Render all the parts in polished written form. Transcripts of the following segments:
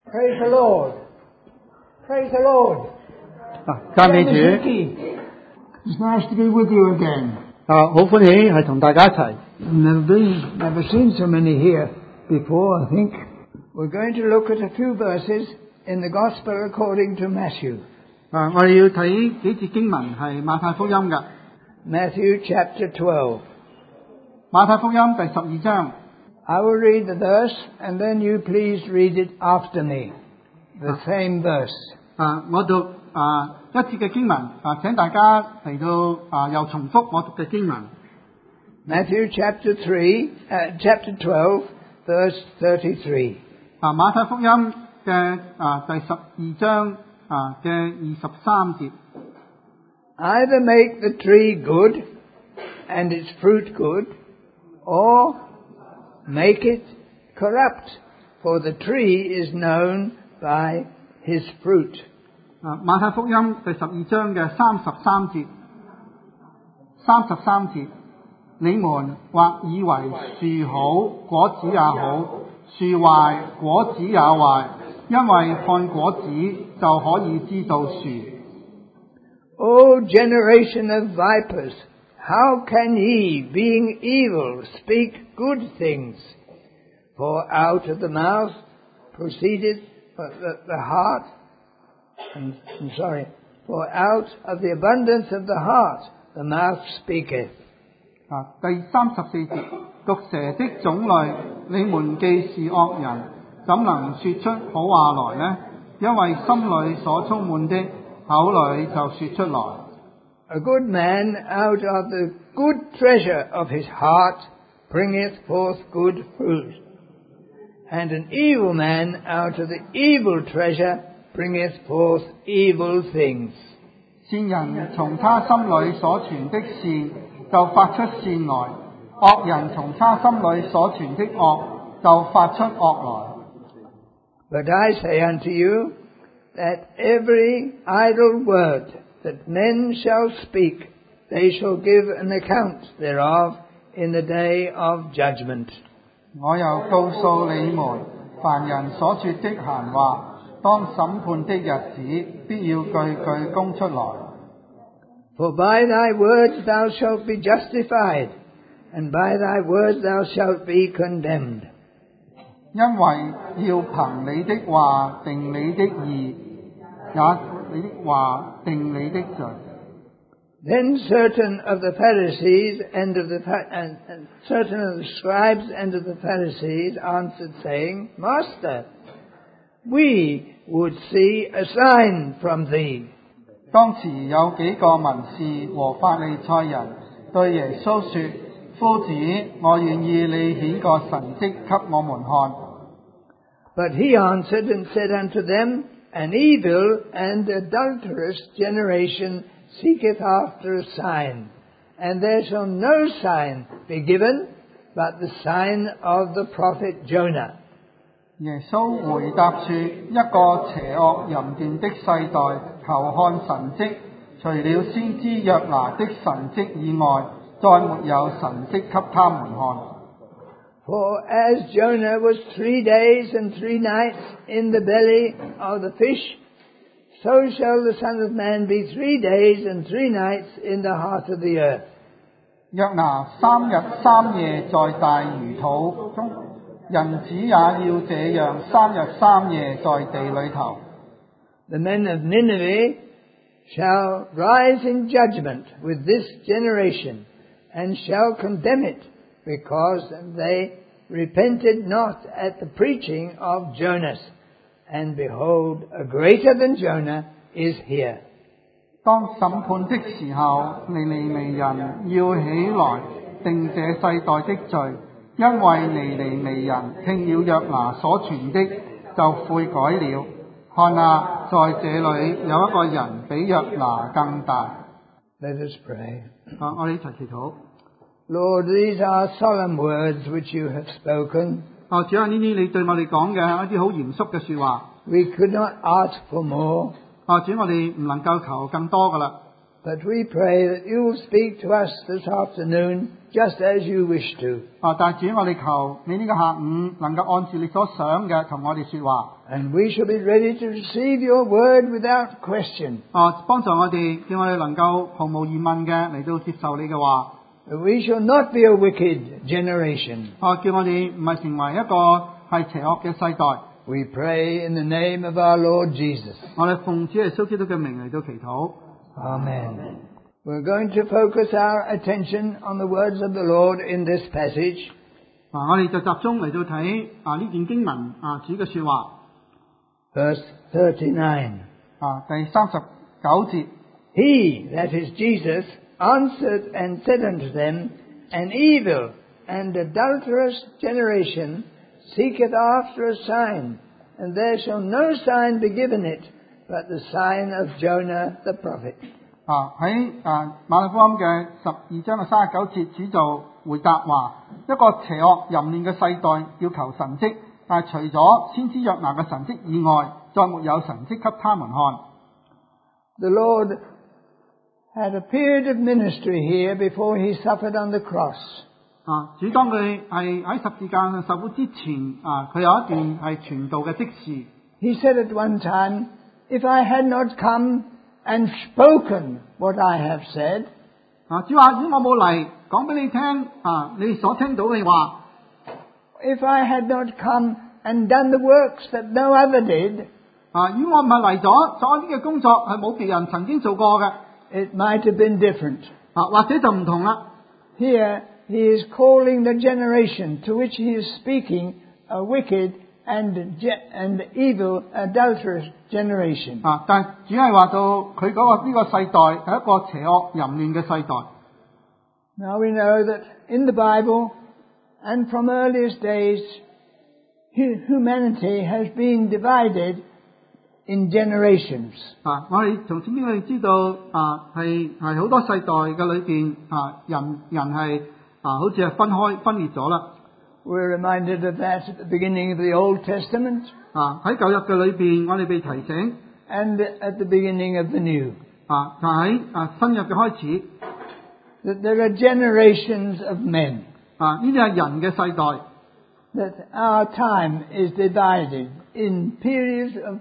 Praise the Lord. Praise the Lord. 讚美主， It's nice to be with you again. 好歡喜係同大家一齊。 Never seen so many here before, I think. We're going to look at a few verses in the Gospel according to Matthew. 我哋要睇幾節經文係馬太福音嘅。 Matthew chapter 12. 馬太福音第12章。 I will read the verse and then you please read it after me. The same verse. 我讀一節嘅經文，請大家嚟到又重複我讀嘅經文。 Matthew chapter 12, verse 33. 馬太福音嘅第12章嘅23節。 Either make the tree good and its fruit good, or make it corrupt, for the tree is known by his fruit. 馬太福音第12章嘅33節，你們或以為樹好果子也好，樹壞果子也壞，因為看果子就可以知道樹。 O generation of vipers, how can ye, being evil, speak good things? For out of the mouth proceedeth the heart. For out of the abundance of the heart the mouth speaketh. 第34節，毒蛇的種類，你們既是惡人，怎能說出好話來呢？因為心裏所充滿的，口裏就說出來。 A good man out of the good treasure of his heart bringeth forth good fruit, and an evil man out of the evil treasure bringeth forth evil things. 善人從他心裏所存的善就發出善來，惡人從他心裏所存的惡就發出惡來。 But I say unto you, that every idle word that men shall speak, they shall give an account thereof in the day of judgment. 我又告訴你們，凡人所說的閒話，當審判的日子，必要句句供出來。 For by thy words thou shalt be justified, and by thy words thou shalt be condemned. 因為要憑你的話定你的義，也你的話定你的罪。 Then certain of the Pharisees and certain of the scribes and of the Pharisees answered, saying, Master, we would see a sign from thee. 當時有幾個文士和法利賽人對耶穌說：夫子，我願意你顯個神蹟給我們看。 But he answered and said unto them, An evil and adulterous generation seeketh after a sign, and there shall no sign be given but the sign of the prophet Jonah. 耶穌回答說：一個邪惡淫亂的世代求看神蹟，除了先知約拿的神蹟以外，再沒有神蹟給他們看。 For as Jonah was 3 days and 3 nights in the belly of the fish, so shall the Son of Man be 3 days and 3 nights in the heart of the earth. 約拿3日3夜在大魚肚中，人子也要這樣3日3夜在地裏頭。 The men of Nineveh shall rise in judgment with this generation, and shall condemn it, because they repented not at the preaching of Jonas. And behold, a greater than Jonah is here. 當審判的時候，尼尼微人要起來定這世代的罪，因為尼尼微人聽了約拿所傳的，就悔改了。看啊，在這裏有一個人比約拿更大。 Let us pray. 我哋一齊祈禱。 Lord, these are solemn words which you have spoken. 主啊，呢啲你對我哋講嘅係一啲好嚴肅嘅說話。 We could not ask for more. 主，我哋唔能夠求更多噶啦。 But we pray that you will speak to us this afternoon just as you wish to. 但主，我哋求你呢個下午能夠按照你所想嘅同我哋說話。 And we shall be ready to receive your word without question. 幫助我哋，叫我哋能夠毫無疑問嘅嚟到接受你嘅話。 That we shall not be a wicked generation. 叫我哋唔係成為一個係邪惡嘅世代。 We pray in the name of our Lord Jesus. 我哋奉主耶穌基督嘅名嚟到祈禱。 Amen. We're going to focus our attention on the words of the Lord in this passage. 我哋就集中嚟到睇呢段經文主嘅說話。 Verse 39. 第39節。 He, that is Jesus, answered and said unto them, An evil and adulterous generation seeketh after a sign, and there shall no sign be given it, but the sign of Jonah the prophet. 喺馬太福音嘅12章嘅39節，主就回答話：一個邪惡淫亂嘅世代要求神蹟，但係除咗先知約拿嘅神蹟以外，再沒有神蹟給他們看。 The Lord had a period of ministry here before he suffered on the cross. 主當佢係喺十字架上受苦之前，佢有一段係傳道嘅職事。 He said at one time, If I had not come and spoken what I have said, 主話：如果我冇嚟講俾你聽，你所聽到嘅話 if I had not come and done the works that no other did, 如果我唔係嚟咗做一啲嘅工作係冇別人曾經做過嘅， it might have been different. 或者就唔同啦。 Here he is calling the generation to which he is speaking a wicked and evil, adulterous generation. 但主係話到佢嗰個呢個世代係一個邪惡淫亂嘅世代。 Now we know that in the Bible and from earliest days, humanity has been divided in generations. 我哋從聖經裏知道係好多世代嘅裏邊人係好似係分裂咗啦。 We're reminded of that at the beginning of the Old Testament. 喺舊約嘅裏邊，我哋被提醒。 And at the beginning of the New. 就喺新約嘅開始。 That there are generations of men. 呢啲係人嘅世代。 That our time is divided in periods of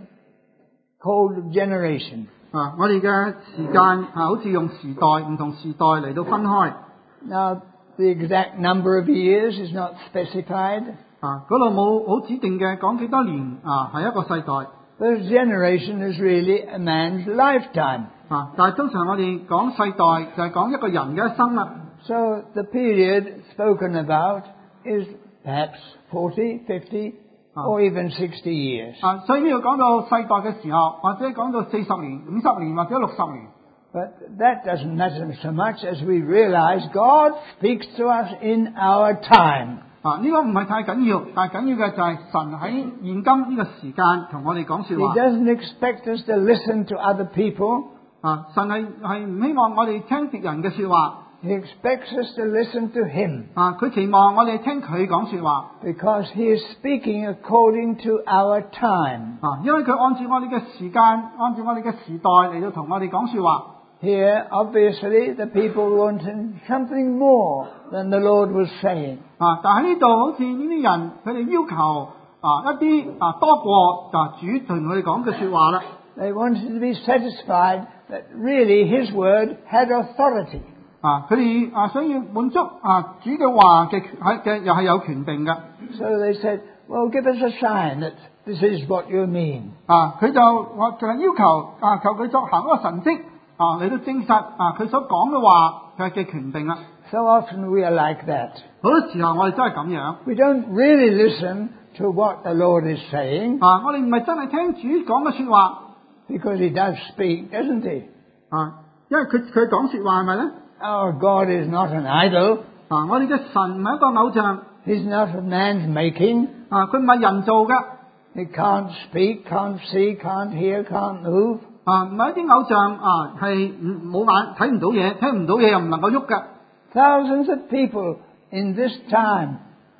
called generation. 我哋嘅時間好似用時代唔同時代嚟到分開。 Now the exact number of years is not specified. 嗰度冇好指定嘅講幾多年係一個世代。 But a generation is really a man's lifetime. 但係通常我哋講世代就係講一個人嘅一生啦。 So the period spoken about is perhaps 40, 50, or even 60 years. 所以呢度講到世代嘅時候，或者講到40年、50年或者60年。 But that doesn't matter so much as we realize God speaks to us in our time. 呢個唔係太緊要，但係緊要嘅就係神喺現今呢個時間同我哋講說話。 He doesn't expect us to listen to other people. 神係唔希望我哋聽別人嘅說話。 He expects us to listen to Him. 佢期望我哋聽佢講說話。 Because He is speaking according to our time. 因為佢按照我哋嘅時間，按照我哋嘅時代嚟到同我哋講說話。 Here, obviously, the people wanted something more than the Lord was saying. 但喺呢度好似呢啲人，佢哋要求一啲多過主同佢哋講嘅說話啦。 They wanted to be satisfied that really His word had authority. 佢哋想要滿足主嘅話嘅又係有權柄嘅。 So they said, "Well, give us a sign that this is what you mean." 佢就要求求佢作行一個神蹟嚟到證實佢所講嘅話嘅權柄啦。 So often we are like that. 好多時候我哋都係咁樣。 We don't really listen to what the Lord is saying. 我哋唔係真係聽主講嘅說話。 Because He does speak, doesn't He? 因為佢講說話係咪咧？ Our God is not an idol. 我哋嘅神唔係一個偶像。 He's not of man's making. 佢唔係人做嘅。 He can't speak, can't see, can't hear, can't move. 唔係一啲偶像係冇眼睇唔到嘢，聽唔到嘢又唔能夠喐嘅。 Thousands of people in this time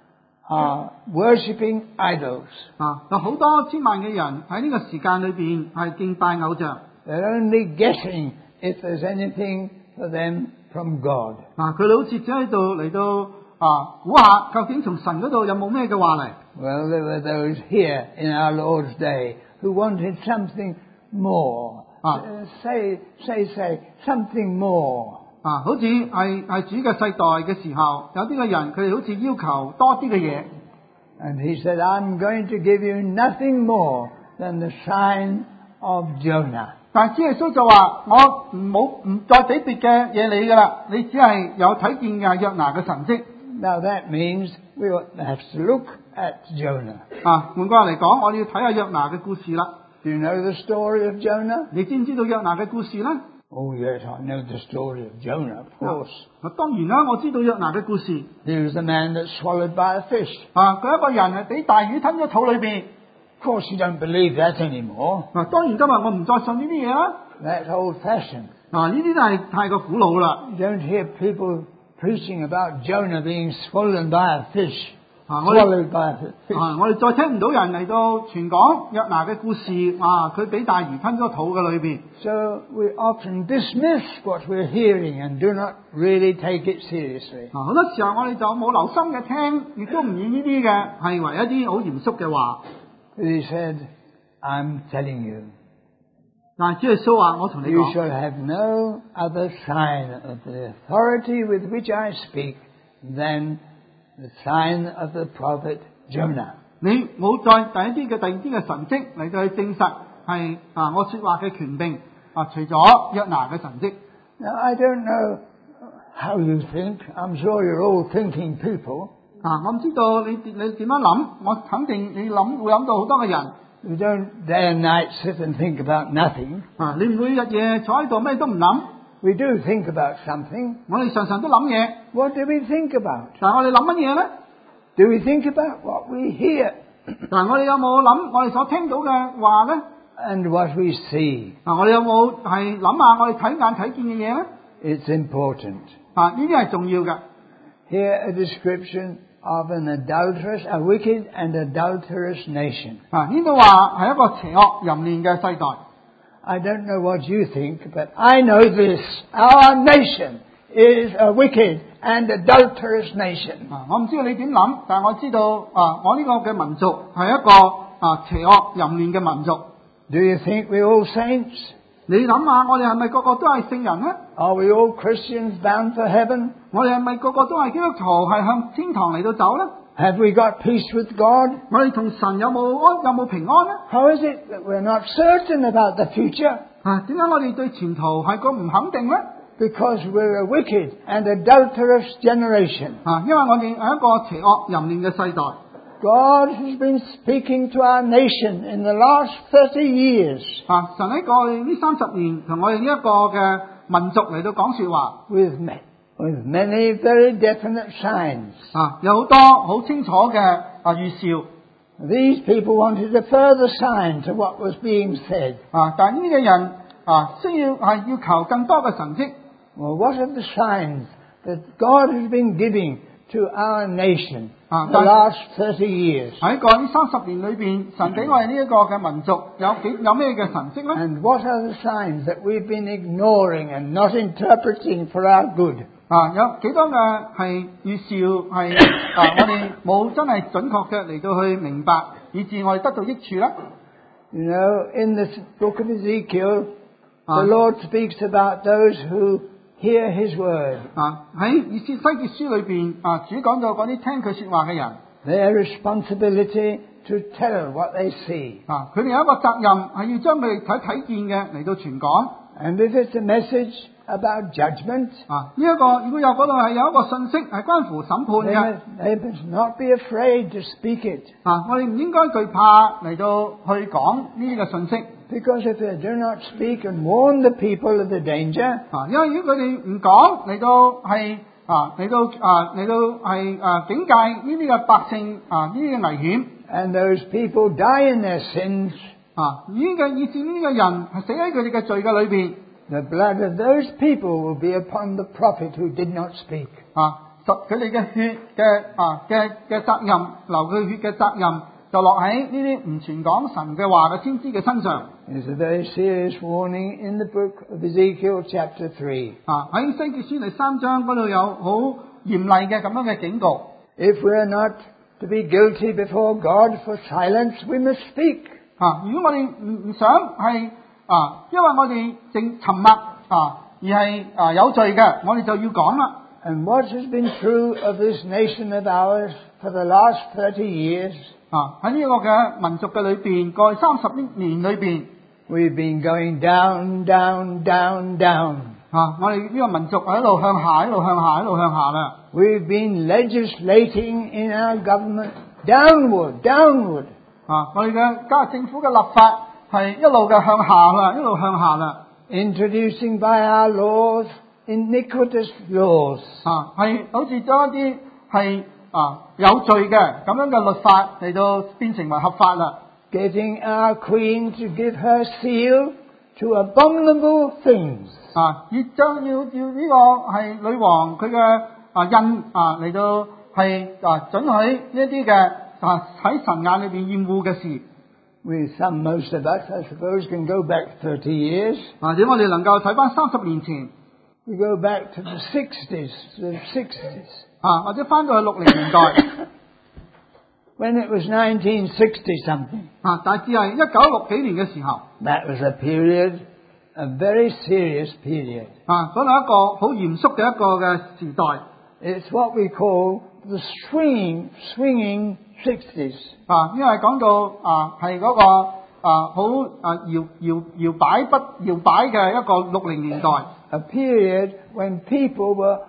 are worshipping idols. 有好多千萬嘅人喺呢個時間裏邊係敬拜偶像。 They're only guessing if there's anything for them from God. 嗱，佢哋好似只喺度嚟到估下究竟從神嗰度有冇咩嘅話嚟。 Well, there were those here in our Lord's day who wanted something more. Say, something more. 好似係主嘅世代嘅時候，有啲嘅人佢哋好似要求多啲嘅嘢。 And he said, I'm going to give you nothing more than the sign of Jonah. 但係主耶穌就話：我唔再俾別嘅嘢你㗎啦，你只係有睇見嘅約拿嘅神蹟。 Now that means we have to look at Jonah. 換句話嚟講，我哋要睇下約拿嘅故事啦。 Do you know the story of Jonah? 你知唔知道約拿嘅故事咧？ Oh yes, I know the story of Jonah, of course. 當然啦，我知道約拿嘅故事。 He was the man that's swallowed by a fish. 佢一個人係俾大魚吞咗肚裏邊。 Of course, you don't believe that anymore. 當然今日我唔再信呢啲嘢啦。 That's old-fashioned. 呢啲都係太過古老啦。 You don't hear people preaching about Jonah being swallowed by a fish. 我哋再聽唔到人嚟到傳講約拿嘅故事，佢俾大魚吞咗肚嘅裏邊。 So we often dismiss what we're hearing and do not really take it seriously. 好多時候我哋就冇留心嘅聽，亦都唔以呢啲嘅係為一啲好嚴肅嘅話。 He said, I'm telling you. 但係主耶穌話：我同你講 You shall have no other sign of the authority with which I speak than the sign of the prophet Jonah. 你冇再第二啲嘅神蹟嚟到去證實係我說話嘅權柄除咗約拿嘅神蹟。 Now I don't know how you think. I'm sure you're all thinking people. 我唔知道你點樣諗，我肯定你會諗到好多嘅人。 You don't day and night sit and think about nothing. 你唔會日夜坐喺度咩都唔諗。 We do think about something. 我哋常常都諗嘢。 What do we think about? 但係我哋諗乜嘢咧 Do we think about what we hear? 但係我哋有冇諗我哋所聽到嘅話咧 And what we see? 我哋有冇係諗下我哋睇見嘅嘢咧 It's important. 呢啲係重要嘅。 Here a description of an adulterous, a wicked and adulterous nation. 呢度話係一個邪惡淫亂嘅世代。 I don't know what you think, but I know this. Our nation is a wicked and adulterous nation. 我唔知道你點諗，但係我知道我呢個嘅民族係一個邪惡淫亂嘅民族。 Do you think we're all saints? 你諗下，我哋係咪個個都係聖人呢？ Are we all Christians bound for heaven? 我哋係咪個個都係基督徒，係向天堂嚟到走呢？ Have we got peace with God? 我哋同神有冇平安呢？ How is it that we're not certain about the future? 點解我哋對前途係咁唔肯定呢？ Because we're a wicked and adulterous generation. 因為我哋係一個邪惡淫亂嘅世代。 God has been speaking to our nation in the last 30 years. 神喺過去呢30年同我哋呢一個嘅民族嚟到講說話。 With many very definite signs. 有好多好清楚嘅預兆。 These people wanted a further sign to what was being said. 但係呢啲人需要要求更多嘅神蹟。 Well, what are the signs that God has been giving to our nation the last 30 years? 喺過去30年裏邊，神俾我哋呢一個嘅民族有咩嘅神蹟咧 And what are the signs that we've been ignoring and not interpreting for our good? 有幾多嘅係預兆係我哋冇真係準確嘅嚟到去明白，以致我哋得到益處咧 You know, in this book of Ezekiel, the Lord speaks about those who hear His word. 喺以西結書裏邊主講到嗰啲聽佢說話嘅人 Their responsibility to tell what they see. 佢哋有一個責任係要將佢哋睇見嘅嚟到傳講。 And if it's a message about judgment, 呢一個如果有嗰度係有一個信息係關乎審判嘅 they must not be afraid to speak it. 我哋唔應該懼怕嚟到去講呢啲嘅信息。 Because if they do not speak and warn the people of the danger, 因為如果佢哋唔講嚟到係警戒呢啲嘅百姓呢啲嘅危險 and those people die in their sins, 以致呢個人係死喺佢哋嘅罪嘅裏邊 the blood of those people will be upon the prophet who did not speak. 佢哋嘅血嘅責任，流佢血嘅責任就落喺呢啲唔傳講神嘅話嘅先知嘅身上。 There's a very serious warning in the book of Ezekiel chapter 3. 喺西結書第3章嗰度有好嚴厲嘅咁樣嘅警告。 If we are not to be guilty before God for silence, we must speak. 如果我哋唔想係因為我哋正沉默而係有罪嘅，我哋就要講啦。 And what has been true of this nation of ours for the last 30 years? 喺呢個嘅民族嘅裏邊，過去30年裏邊 We've been going down, down, down, down. 我哋呢個民族係一路向下，一路向下，一路向下啦。 We've been legislating in our government downward, downward. 我哋嘅加政府嘅立法係一路嘅向下啦，一路向下啦。 Introducing by our laws iniquitous laws. 係好似將一啲係有罪嘅咁樣嘅律法嚟到變成為合法啦。 Getting our queen to give her seal to abominable things. 要呢個係女王佢嘅印嚟到係准許呢一啲嘅喺神眼裏邊厭惡嘅事。 Most of us, I suppose, can go back 30 years. 或者我哋能夠睇翻30年前。 We go back to the 60s, 或者翻到去60年代。 When it was 1960 something. 大致係1960幾年嘅時候。 That was a period, a very serious period. 嗰係一個好嚴肅嘅一個嘅時代。 It's what we call the swinging 60s. 因為講到係嗰個好搖擺嘅一個60年代。 A period when people were,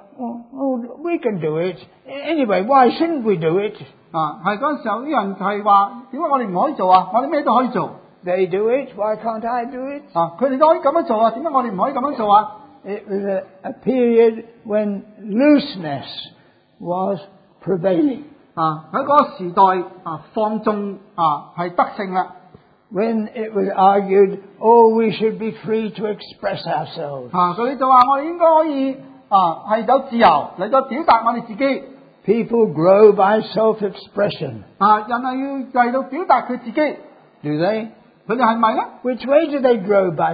we can do it. Anyway, why shouldn't we do it? 係嗰陣時候啲人係話，點解我哋唔可以做啊？我哋咩都可以做。 They do it, why can't I do it? 佢哋都可以咁樣做啊，點解我哋唔可以咁樣做啊？ It was a period when looseness was prevailing. 喺嗰個時代放縱係得勝啦。 When it was argued, we should be free to express ourselves. 佢哋就話我哋應該可以係有自由嚟到表達我哋自己。 People grow by self-expression. 人係要嚟到表達佢自己。 Do they? 佢哋係咪咧 Which way do they grow by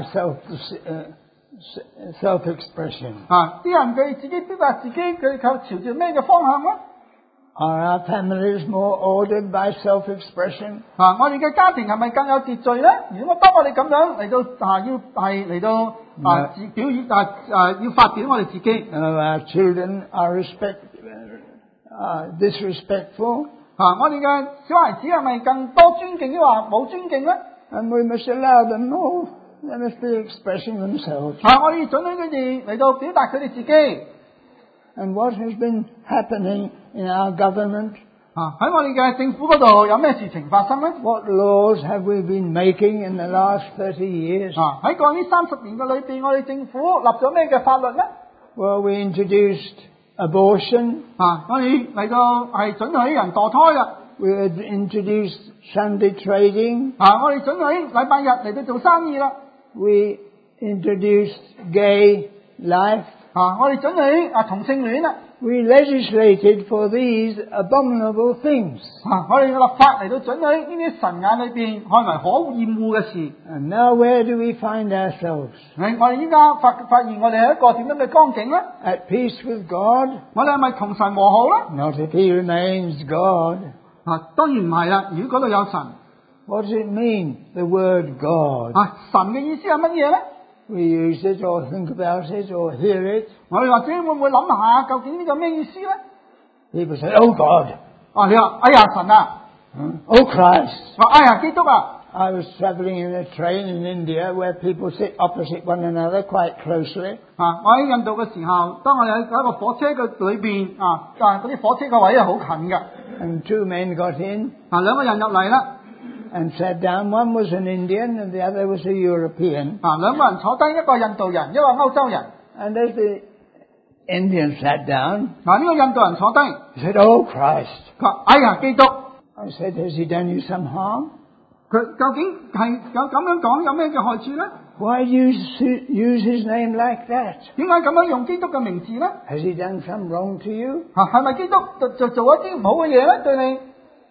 self-expression? 啲人佢自己表達自己，佢哋靠朝住咩嘅方向咧 Are our families more ordered by self-expression? 我哋嘅家庭係咪更有秩序咧？如果當我哋咁樣嚟到要係嚟到表演要發表我哋自己。 Our children are disrespectful. 我哋嘅小孩子係咪更多尊敬，抑或冇尊敬咧 And we must allow them, they must be expressing themselves. 我哋准許佢哋嚟到表達佢哋自己。 And what has been happening in our government? 喺我哋嘅政府嗰度有咩事情發生咧 What laws have we been making in the last 30 years? 喺過去呢30年嘅裏邊，我哋政府立咗咩嘅法律咧 Well, we introduced abortion. 我哋嚟到係准許人墮胎啦。 We had introduced Sunday trading. 我哋准許禮拜日嚟到做生意啦。 We introduced gay life. 我哋准許同性戀啦。 We legislated for these abominable things. 我哋嘅立法嚟到准許呢啲神眼裏邊看為可厭惡嘅事。 And now where do we find ourselves? 我哋依家發現我哋係一個點樣嘅光景咧 At peace with God? 我哋係咪同神和好咧 Not if He remains God. 當然唔係啦。如果嗰度有神 What does it mean, the word God? 神嘅意思係乜嘢咧 We use it or think about it or hear it. 我哋或者會唔會諗下究竟呢個咩意思咧 People say, oh God. 你話哎呀神啊 Oh Christ. 哎呀基督啊 I was travelling in a train in India where people sit opposite one another quite closely. 我喺印度嘅時候，當我哋喺一個火車嘅裏邊嗰啲火車嘅位係好近嘅。 And two men got in 兩個人入嚟啦 and sat down. One was an Indian and the other was a European. 兩個人坐低，一個印度人，一個歐洲人。 And as the Indian sat down, 呢個印度人坐低， he said, oh Christ. 佢話哎呀基督， I said, has he done you some harm? 佢究竟係有咁樣講有咩嘅害處咧 Why do you use his name like that? 點解咁樣用基督嘅名字咧 Has he done some wrong to you? 係咪基督就做一啲唔好嘅嘢咧對你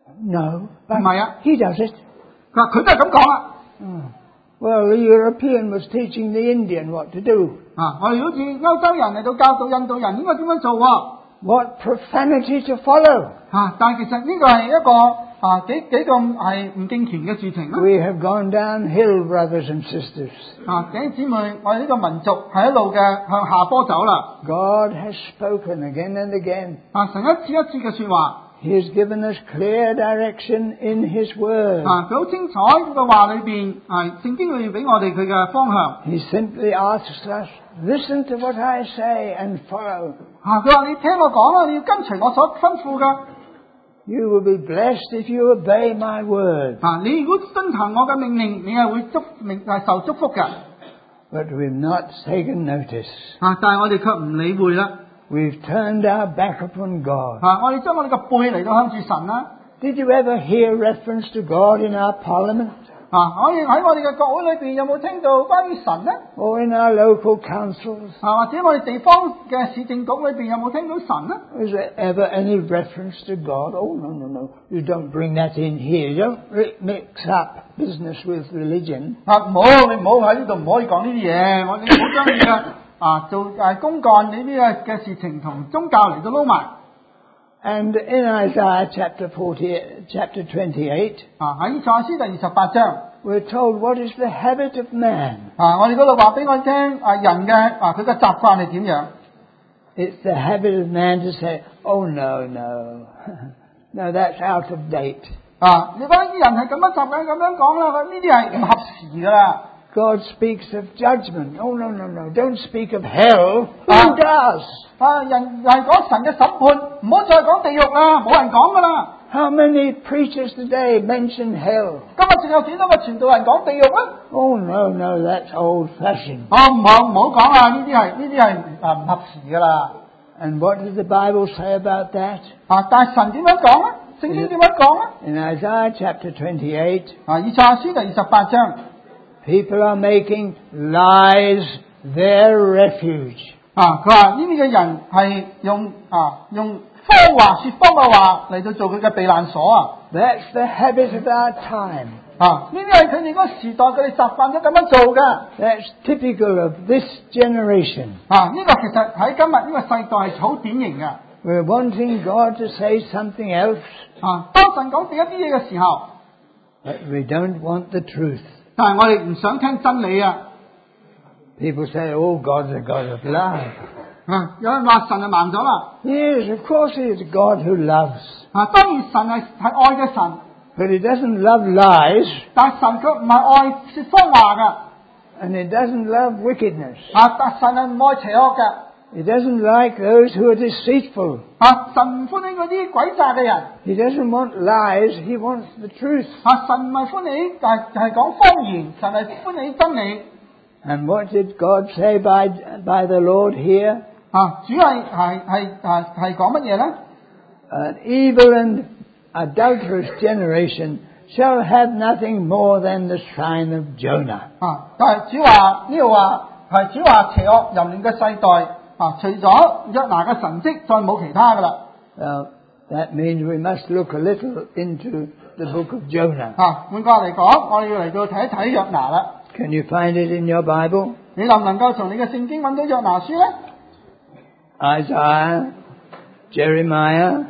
No, but 唔係啊， he does it. 佢都係咁講啦。 Well, the European was teaching the Indian what to do. 我哋好似歐洲人嚟到教導印度人應該點樣做喎？ What profanity to follow. 但係其實呢個係一個幾咁係唔敬虔嘅事情啦。 We have gone downhill, brothers and sisters. 弟兄姊妹，我哋呢個民族係一路嘅向下坡走啦。 God has spoken again and again. 神一次一次嘅說話。 He has given us clear direction in His Word. 佢好清楚喺個話裏邊，聖經裏邊俾我哋佢嘅方向。 He simply asks us, listen to what I say and follow. 佢話你聽我講啦，你要跟隨我所吩咐嘅。 You will be blessed if you obey my word. 你如果遵行我嘅命令，你係會受祝福嘅。 But we've not taken notice. 但係我哋卻唔理會啦。 We've turned our back upon God. 我哋將我哋嘅背嚟到向住神啦。 Did you ever hear reference to God in our parliament? 可以喺我哋嘅國會裏邊有冇聽到關於神呢？ Or in our local councils? 或者我哋地方嘅市政局裏邊有冇聽到神呢？ Was there ever any reference to God? Oh, no. You don't bring that in here. You don't mix up business with religion. 你唔好喺呢度唔可以講呢啲嘢。你唔好將你嘅做公幹呢啲嘅事情同宗教嚟到撈埋。 And in Isaiah chapter 28, 喺以賽亞書第28章 we're told what is the habit of man. 我哋嗰度話俾我聽人嘅佢嘅習慣係點樣？ It's the habit of man to say, oh, no. No, that's out of date. 你覺得啲人係咁樣習慣咁樣講啦，呢啲係唔合時噶啦。 God speaks of judgment. Oh, no. Don't speak of hell. Who does? 人係講神嘅審判，唔好再講地獄啦，冇人講噶啦。 How many preachers today mention hell? 今日仲有幾多個傳道人講地獄咧？ Oh, no, that's old-fashioned. 唔好講啦，呢啲係唔合時噶啦。 And what does the Bible say about that? 但係神點樣講咧？聖經點樣講咧？ In Isaiah chapter 28, 以賽亞書第28章。 people are making lies their refuge. 佢話呢啲嘅人係用謊話說謊嘅話嚟到做佢嘅避難所啊。 That's the habit of our time. 呢啲係佢哋嗰個時代佢哋習慣咗咁樣做嘅。 That's typical of this generation. 呢個其實喺今日呢個世代係好典型嘅。 We're wanting God to say something else, 當神講第一啲嘢嘅時候， but we don't want the truth. 但係我哋唔想聽真理啊。 People say, oh, God's a God of love. 有人話神係盲咗啦。 Yes, of course He is a God who loves. 當然神係愛嘅神， But He doesn't love lies, 但係神卻唔係愛說謊話㗎。 and He doesn't love wickedness. 但神係唔愛邪惡嘅。 He doesn't like those who are deceitful. 神唔歡喜嗰啲詭詐嘅人。 He doesn't want lies, He wants the truth. 神唔係歡喜，但係講謊言，神係歡喜真理。 And what did God say by the Lord here? 主係講乜嘢咧？ An evil and adulterous generation shall have nothing more than the sign of Jonah. 但係主話呢度話係主話邪惡淫亂嘅世代除咗約拿嘅神蹟，再冇其他噶啦。 That means we must look a little into the book of Jonah. 換句話嚟講，我哋要嚟到睇一睇約拿啦。 Can you find it in your Bible? 你能唔能夠從你嘅聖經揾到約拿書咧？ Isaiah, Jeremiah,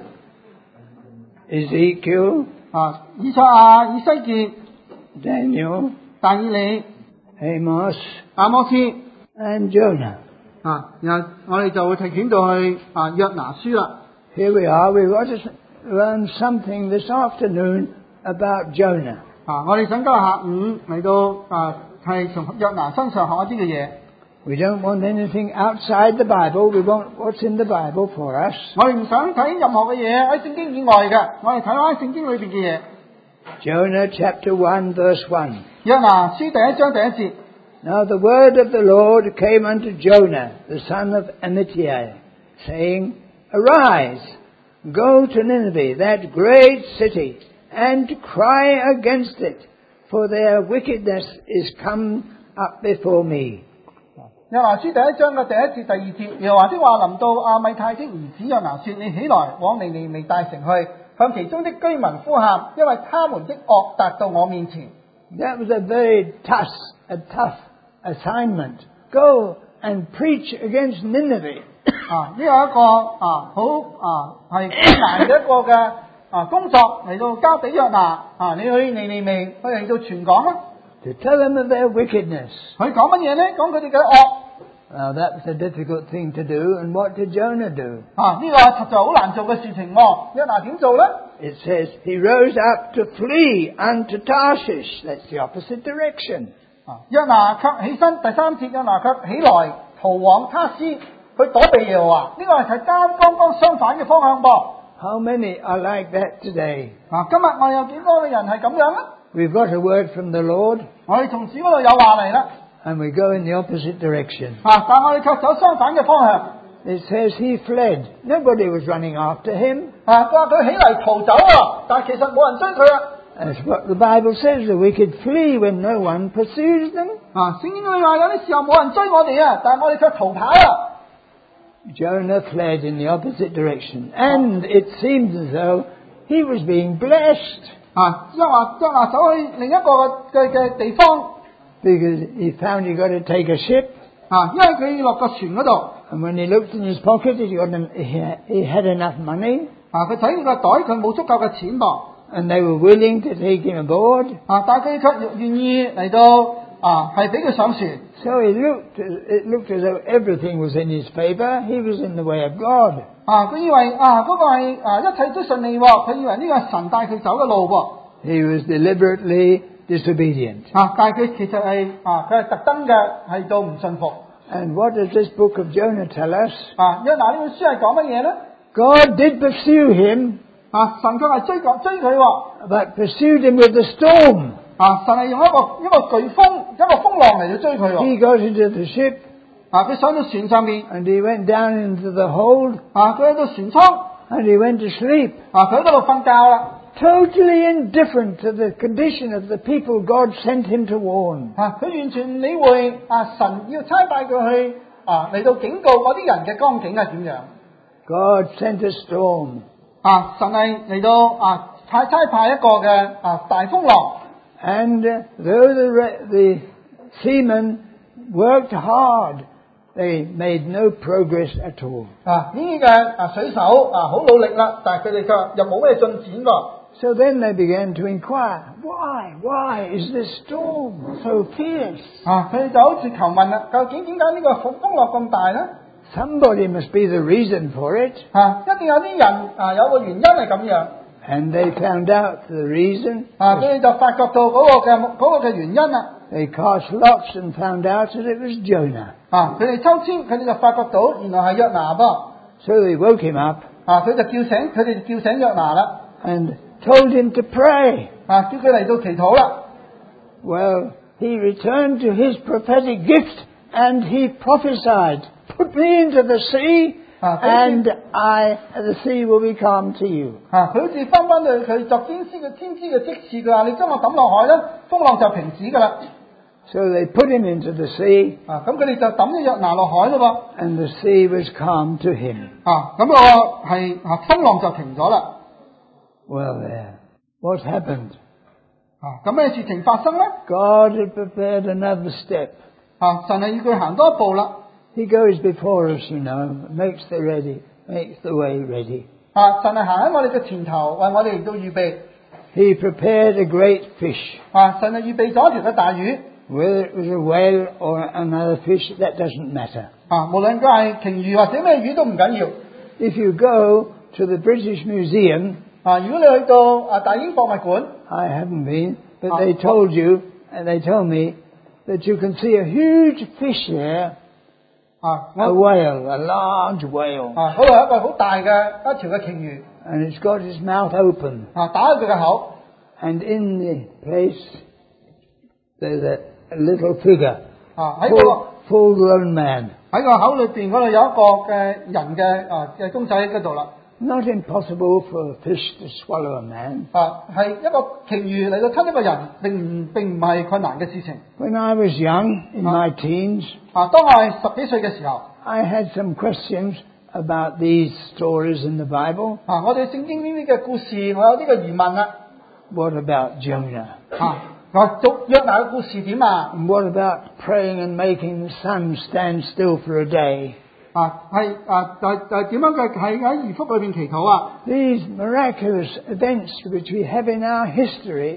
Ezekiel, 以賽亞、以西結、 Daniel, 但以理、 Amos, 阿摩司 and Jonah. 然後我哋就會提到去約拿書啦。 Here we are. We've got to learn something this afternoon about Jonah. 我哋想今日下午嚟到係從約拿身上學一啲嘅嘢。 We don't want anything outside the Bible. We want what's in the Bible for us. 我哋唔想睇任何嘅嘢喺聖經以外嘅，我哋睇翻聖經裏邊嘅嘢。 Jonah chapter 1 verse 1. 約拿書第1章第1節。 Now the word of the Lord came unto Jonah, the son of Amittai, saying, Arise, go to Nineveh, that great city, and cry against it, for their wickedness is come up before me. 約拿書第1章嘅第1節、第2節，耶和華的話臨到亞米太的兒子約拿說：你起來往尼尼微大城去， 向其中的居民呼喊，因為他們的惡達到我面前。 That was a very tough assignment. Go and preach against Nineveh. 呢個一個好係艱難嘅一個嘅工作嚟到交俾約拿你去尼尼微去嚟到傳講啦。 To tell them of their wickedness. 佢講乜嘢呢？講佢哋嘅惡。 Well, that was a difficult thing to do. And what did Jonah do? 呢個實在好難做嘅事情喎。約拿點做呢？ It says he rose up to flee unto Tarshish. That's the opposite direction. 約拿卻起身，第3節約拿卻起來逃往他施去躲避耶和華。呢個係剛剛相反嘅方向噃。 How many are like that today? 今日我哋有幾多嘅人係咁樣呢？ We've got a word from the Lord. 我哋從主嗰度有話嚟啦。 And we go in the opposite direction. 但我哋卻走相反嘅方向。 It says he fled. Nobody was running after him. 佢話佢起嚟逃走啊，但係其實冇人追佢啊。 That's what the Bible says. The wicked flee when no one pursues them. 聖經裏話有啲時候冇人追我哋啊，但係我哋卻逃跑啊。 Jonah fled in the opposite direction. And it seems as though he was being blessed. 即係話約拿走去另一個嘅地方。 Because he found he got to take a ship. 因為佢要落個船嗰度。 And when he looked in his pocket, he had enough money. 佢睇佢個袋，佢冇足夠嘅錢噃。 And they were willing to take him aboard. 但係佢卻願意嚟到係俾佢上船。 So it looked as though everything was in his favor. He was in the way of God. 佢以為嗰個係一切都順利喎，佢以為呢個係神帶佢走嘅路噃。 He was deliberately disobedient. 但係佢其實係佢係特登嘅，係到唔信服。 And what does this book of Jonah tell us? 約拿呢本書係講乜嘢咧？ God did pursue him. 神佢係追佢喎。 But pursued him with the storm. 神係用一個颶風、一個風浪嚟到追佢喎。 He got into the ship. 佢上到船上面。 And he went down into the hold. 佢喺度船艙。 And he went to sleep. 佢喺嗰度瞓覺啦。 Totally indifferent to the condition of the people God sent him to warn. 佢完全唔理會神要差派佢去嚟到警告嗰啲人嘅光景係點樣。 God sent a storm. 神係嚟到差派一個嘅大風浪。 And though the seamen worked hard, they made no progress at all. 呢啲嘅水手好努力啦，但係佢哋卻又冇咩進展喎。 So then they began to inquire, why is this storm so fierce? 佢哋就好似求問啦，究竟點解呢個風浪咁大呢？ Somebody must be the reason for it. 一定有啲人有個原因係咁樣。 And they found out the reason. 佢哋就發覺到嗰個嘅原因啦。 They cast lots and found out that it was Jonah. 佢哋抽籤，佢哋就發覺到原來係約拿噃。 So they woke him up. 佢哋叫醒約拿啦。 And told him to pray. 叫佢嚟到祈禱啦。 Well, he returned to his prophetic gift and he prophesied, "Put me into the sea, and the sea will be calm to you." 佢好似翻到佢作天知嘅職事，佢話你將我抌落海咧，風浪就停止噶啦。 So they put him into the sea. 咁佢哋就抌咗約拿落海咯噃。 And the sea was calm to him. 咁個係風浪就停咗啦。 Well, what happened? 咁咩事情發生咧？ God had prepared another step. 神係要佢行多一步啦。 He goes before us, makes the way ready. 神係行喺我哋嘅前頭，為我哋嚟到預備。 He prepared a great fish. 神係預備咗一條嘅大魚。 Whether it was a whale or another fish, that doesn't matter. 無論佢係鯨魚或者咩魚都唔緊要。 If you go to the British Museum, 如果你去到大英博物館 I haven't been, but they told me that you can see a huge fish there, a whale, a large whale. 嗰度有一個好大嘅一條嘅鯨魚。 And it's got its mouth open. 打開佢嘅口。 And in the place there's a little figure, full-grown man. 喺個口裏邊嗰度有一個嘅人嘅公仔喺嗰度啦。 Not impossible for a fish to swallow a man. 係一個鯨魚嚟到吞一個人，並唔係困難嘅事情。 When I was young, in my teens, 當我係10幾歲嘅時候 I had some questions about these stories in the Bible. 我哋聖經呢啲嘅故事，我有呢個疑問啦。 What about Jonah? 約拿嘅故事點啊？ And what about praying and making the sun stand still for a day? 點樣嘅係喺魚腹裏邊祈禱啊？ These miraculous events which we have in our history,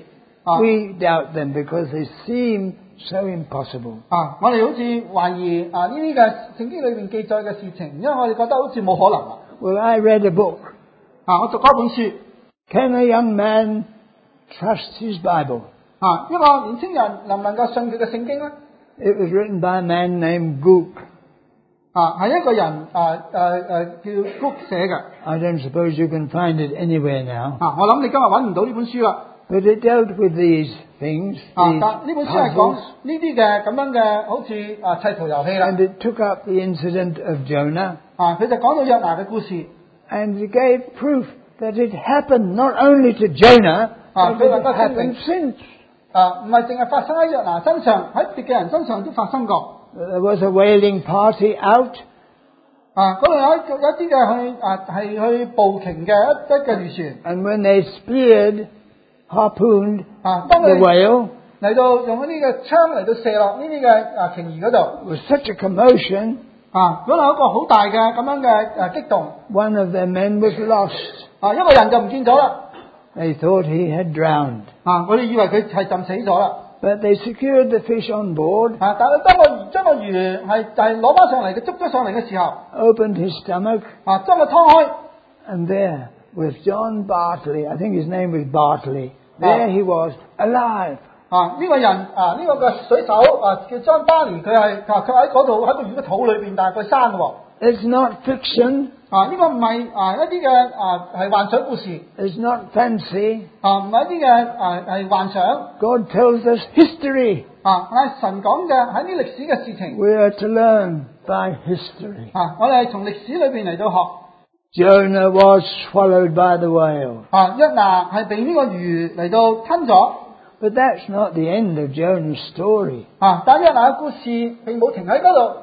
we doubt them because they seem so impossible. 我哋好似懷疑呢啲嘅聖經裏邊記載嘅事情，因為我哋覺得好似冇可能啊。 Well, I read a book. 我讀過一本書。 Can a young man trust his Bible? 一個年青人能唔能夠信佢嘅聖經咧？ It was written by a man named Gook. 係一個人叫 Gook 寫嘅。 I don't suppose you can find it anywhere now. 我諗你今日揾唔到呢本書啦。 But it dealt with these things. 但呢本書係講呢啲嘅咁樣嘅，好似砌圖遊戲啦。 And it took up the incident of Jonah. 佢就講到約拿嘅故事。 And it gave proof that it happened not only to Jonah, but it happened since. 唔係淨係發生喺約拿身上，喺別嘅人身上都發生過。 There was a whaling party out. 嗰度有一啲嘅係去捕鯨嘅一個漁船。 And when they speared, harpooned the whale, 嚟到用嗰啲嘅槍嚟到射落呢啲嘅鯨魚嗰度。 was such a commotion. 嗰度有一個好大嘅咁樣嘅激動。 One of their men was lost. 一個人就唔見咗啦。 They thought he had drowned. 我哋以為佢係浸死咗啦。 But they secured the fish on board. 但係當將個魚係攞翻上嚟，佢捉咗上嚟嘅時候 opened his stomach. 將佢劏開。 And there was John Bartley. I think his name was Bartley. There he was, alive. 呢個人呢個嘅水手叫 John Bartley，佢喺嗰度喺個魚嘅肚裏邊，但係佢生嘅喎。 It's not fiction. 呢個唔係一啲嘅係幻想故事。 It's not fancy. 唔係一啲嘅係幻想。 God tells us history. 神講嘅喺啲歷史嘅事情。 We are to learn by history. 我哋係從歷史裏邊嚟到學。 Jonah was swallowed by the whale. 約拿係被呢個魚嚟到吞咗。 But that's not the end of Jonah's story. 但約拿嘅故事並冇停喺嗰度。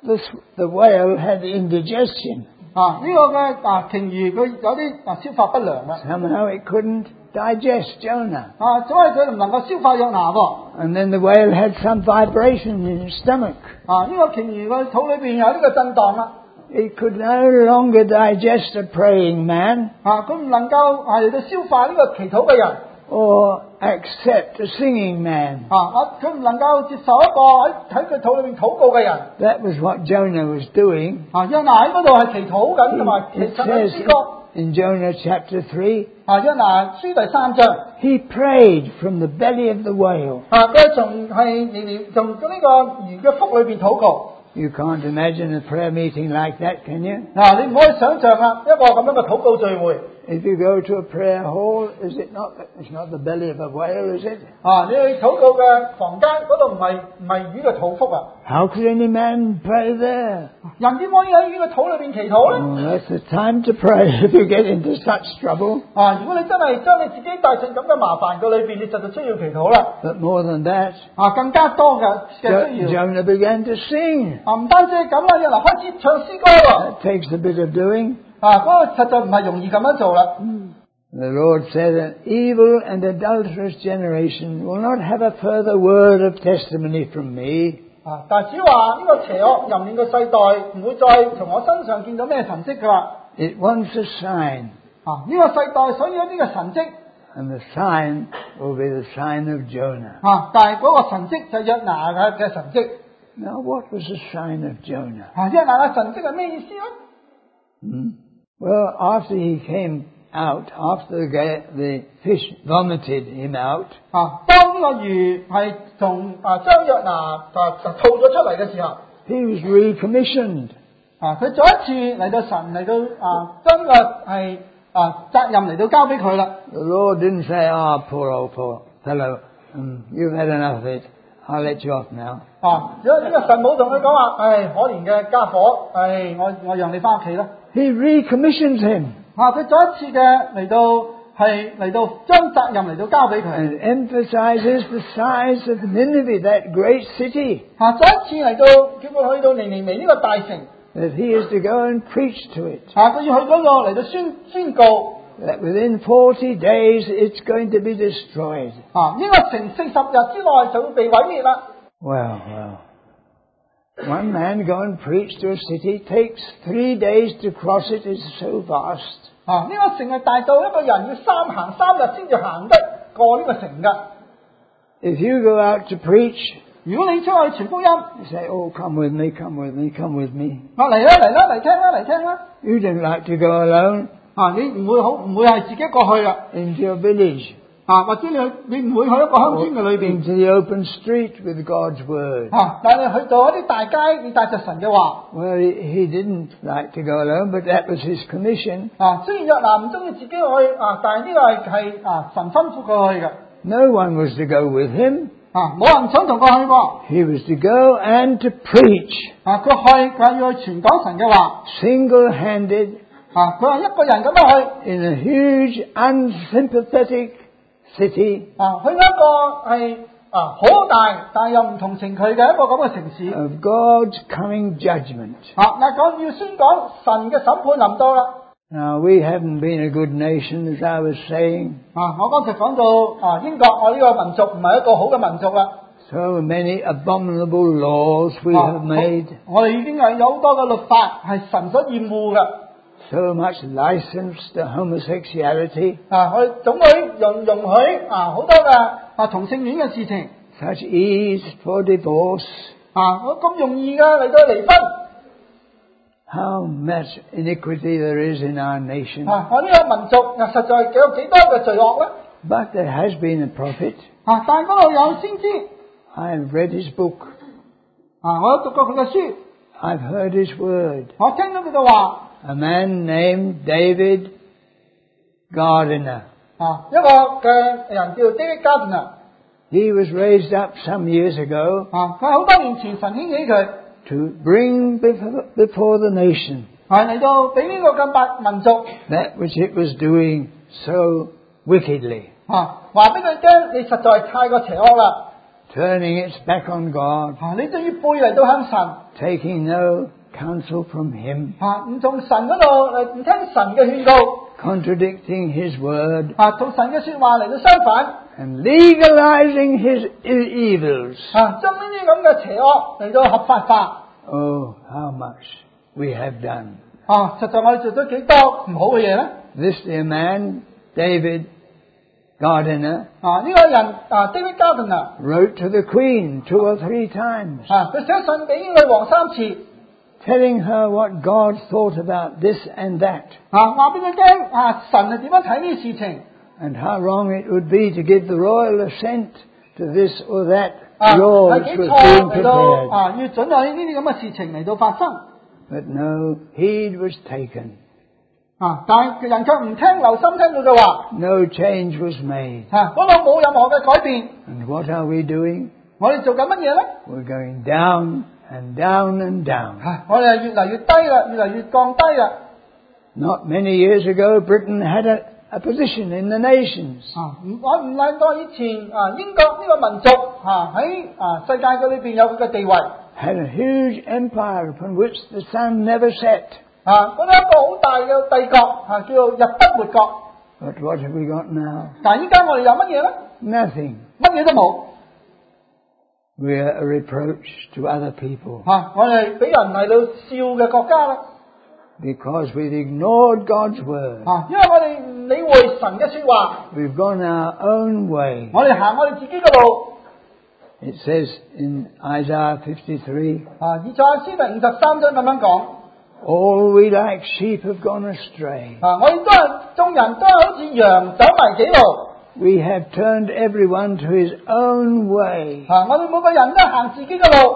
The whale had indigestion. 呢個嘅鯨魚佢有啲消化不良啦。 Somehow it couldn't digest Jonah. 所以佢唔能夠消化約拿喎。 And then the whale had some vibration in his stomach. 呢個鯨魚個肚裏邊有呢個震盪啦。 It could no longer digest a praying man. 佢唔能夠嚟到消化呢個祈禱嘅人。 Or accept a singing man. 佢唔能夠接受一個喺佢肚裏邊禱告嘅人。 That was what Jonah was doing. 約拿喺嗰度係祈禱緊，同埋 It 唱緊 says 詩歌。 in Jonah chapter 3, 約拿書第3章。 he prayed from the belly of the whale. 佢從呢個魚嘅腹裏邊禱告。 You can't imagine a prayer meeting like that, can you? 你唔可以想象啦，一個咁樣嘅禱告聚會。 If you go to a prayer hall, it's not the belly of a whale, is it? 你去禱告嘅房間嗰度唔係魚嘅肚腹啊。 How could any man pray there? 人點可以喺魚嘅肚裏邊祈禱咧？ That's the time to pray if you get into such trouble. 如果你真係將你自己帶進咁嘅麻煩嘅裏邊，你實在需要祈禱啦。 But more than that, 更加多嘅需要。 Jonah began to sing. 唔單止係咁啦，約拿開始唱詩歌喎。 That takes a bit of doing. 嗰個實在唔係容易咁樣做啦。 The Lord said, an evil and adulterous generation will not have a further word of testimony from me. 但係主話呢個邪惡淫亂嘅世代唔會再從我身上見到咩神蹟。佢話 It wants a sign. 呢個世代想要一啲嘅神蹟。 And the sign will be the sign of Jonah. 但係嗰個神蹟就係約拿嘅神蹟。 Now what was the sign of Jonah? 約拿嘅神蹟係咩意思咧 ？Well, after he came out, after the fish vomited him out, 當呢個魚係從將約拿吐咗出嚟嘅時候 he was recommissioned. 佢再一次嚟到神嚟到將個係責任嚟到交俾佢啦。 The Lord didn't say, poor old fellow, you've had enough of it. I'll let you off now. 如果呢個神冇同佢講話，可憐嘅家伙，我讓你翻屋企啦。 He recommissions him. 佢再一次嘅嚟到將責任嚟到交俾佢。 And emphasizes the size of Nineveh, that great city. 再一次嚟到叫佢去到尼尼微呢個大城。 that he is to go and preach to it. 佢要去嗰度嚟到宣告 That within 40 days it's going to be destroyed. 呢個城40日之內就會被毀滅啦。 Well. One man go and preach to a city, takes 3 days to cross it, it's so vast. 呢個城係大到一個人要行3日先至行得過呢個城㗎。 If you go out to preach, 如果你出去傳福音， you say, oh, come with me, come with me, come with me. 嚟聽啦。 You don't like to go alone 你唔會係自己過去㗎。 into your village, 或者你唔會去一個鄉村嘅裏邊 into the open street with God's word. 但係去到一啲大街，你帶着神嘅話。 Well, he didn't like to go alone, but that was his commission. 雖然約拿唔中意自己去但係呢個係神吩咐佢去嘅。 No one was to go with him. 冇人想同佢去喎。 He was to go and to preach. 佢要去傳講神嘅話。 Single-handed. 佢係一個人咁樣去。 In a huge, unsympathetic city. 去一個係好大，但係又唔同情佢嘅一個咁嘅城市。 Of God's coming judgment. 要宣講神嘅審判臨到啦。 Now, we haven't been a good nation, as I was saying. 我剛才講到英國，我呢個民族唔係一個好嘅民族啦。 So many abominable laws we have made. 我哋已經係有好多嘅律法係神所厭惡嘅。 So much license to homosexuality. 我哋總會容許好多嘅同性戀嘅事情。 Such ease for divorce. 咁容易嘅嚟到離婚。 How much iniquity there is in our nation. 我呢個民族實在有幾多嘅罪惡咧 But there has been a prophet. 但係嗰度有先知。 I've read his book. 我讀過佢嘅書。 I've heard his word. 我聽到佢嘅話。 A man named David Gardiner. 一個嘅人叫 David Gardiner. He was raised up some years ago. 佢好多年前神興起佢。 To bring before the nation. 嚟到俾呢個嘅民族。 That which it was doing so wickedly. 話俾佢聽，你實在太過邪惡啦。 Turning its back on God. 你都要背嚟到向神。 Taking no counsel from him. 唔從神嗰度唔聽神嘅勸告。 Contradicting his word. 同神嘅說話嚟到相反。 And legalizing his evils. 將呢啲咁嘅邪惡嚟到合法化。 Oh, how much we have done. 實在我哋做咗幾多唔好嘅嘢咧 This dear man, David Gardiner, 呢個人David Gardiner wrote to the Queen 2 or 3 times. 佢寫信俾英女王3次。 Telling her what God thought about this and that. 話俾佢聽神係點樣睇呢啲事情。 And how wrong it would be to give the royal assent to this or that law which was being prepared. 要准許呢啲咁嘅事情嚟到發生。 But no heed was taken. 但係人卻唔聽，留心聽佢嘅話。 No change was made. 嗰度冇任何嘅改變。 And what are we doing? 我哋做緊乜嘢咧 We're going down and down and down. 我哋係越嚟越低啦，越嚟越降低啦。 Not many years ago, Britain had a position in the nations. 我唔耐多以前英國呢個民族喺世界嘅裏邊有佢嘅地位。 Had a huge empire upon which the sun never set. 嗰度一個好大嘅帝國叫做日不沒國。 But what have we got now? 但係依家我哋有乜嘢咧 Nothing. 乜嘢都冇。 We are a reproach to other people. 我哋俾人嚟到笑嘅國家啦。 Because we've ignored God's word. 因為我哋唔理會神嘅說話。 We've gone our own way. 我哋行我哋自己嘅路。 It says in Isaiah 53. 以賽亞書第53章咁樣講。 All we like sheep have gone astray. 我哋都係眾人都係好似羊走迷己路。 We have turned everyone to his own way. 我哋每個人都行自己嘅路。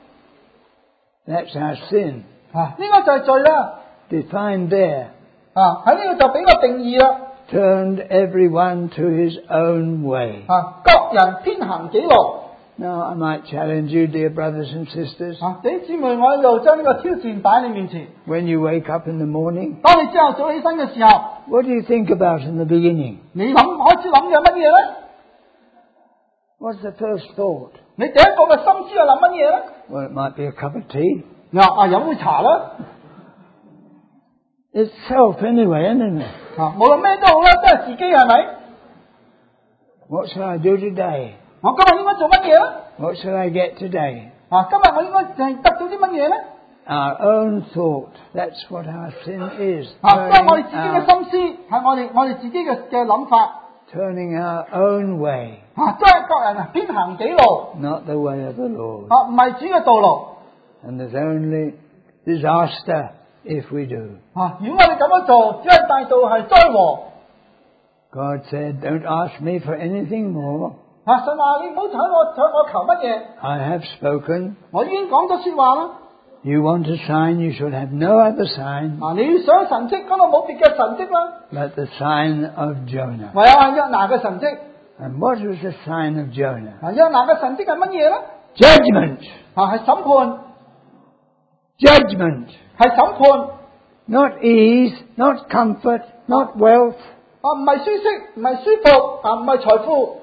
That's our sin. 呢個就係罪啦。 Defined there. 喺呢度就俾個定義啦。 Turned everyone to his own way. 各人偏行己路。 Now I might challenge you, dear brothers and sisters. 弟兄姊妹，我喺度將呢個挑戰擺喺你面前。 When you wake up in the morning. 當你朝頭早起身嘅時候。 What do you think about in the beginning? 你開始諗嘅乜嘢咧 What's the first thought? 你第一個嘅心思係諗乜嘢咧 Well, it might be a cup of tea. 飲杯茶啦。 It's self anyway, isn't it? 無論咩都好啦，都係自己係咪？ What shall I do today? 我今日應該做乜嘢咧？ What shall I get today? 今日我應該係得到啲乜嘢咧？ Our own thought. That's what our sin is. 都係我哋自己嘅心思，係我哋自己嘅諗法。 Turning our own way. 都係各人偏行己路。 Not the way of the Lord. 唔係主嘅道路。 And there's only disaster if we do. 如果我哋咁樣做，只係帶到係災禍。 God said, don't ask me for anything more. 神話你唔好睇我求乜嘢。 I have spoken. 我已經講咗說話啦。 You want a sign, you should have no other sign 你想神蹟，嗰度冇別嘅神蹟啦。 but the sign of Jonah. 唯有係約拿嘅神蹟。 And what was the sign of Jonah? 約拿嘅神蹟係乜嘢咧？ Judgment. 係審判。 Judgment. 係審判。 Not ease, not comfort, not wealth. 唔係舒適，唔係舒服，唔係財富。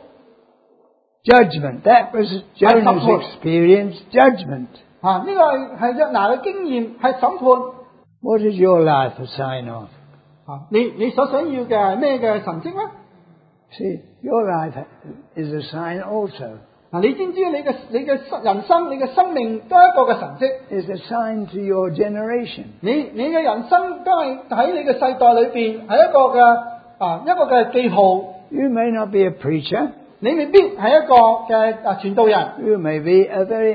Judgment. That was Jonah's experience. Judgment. 呢個係約拿嘅經驗，係審判。 What is your life a sign of? 你所想要嘅係咩嘅神蹟咧？ See, your life is a sign also. 你知唔知你嘅人生、你嘅生命都係一個嘅神蹟 Is a sign to your generation. 你嘅人生都係喺你嘅世代裏邊係一個嘅記號。 You may not be a preacher. 你未必係一個嘅傳道人。 You may be a very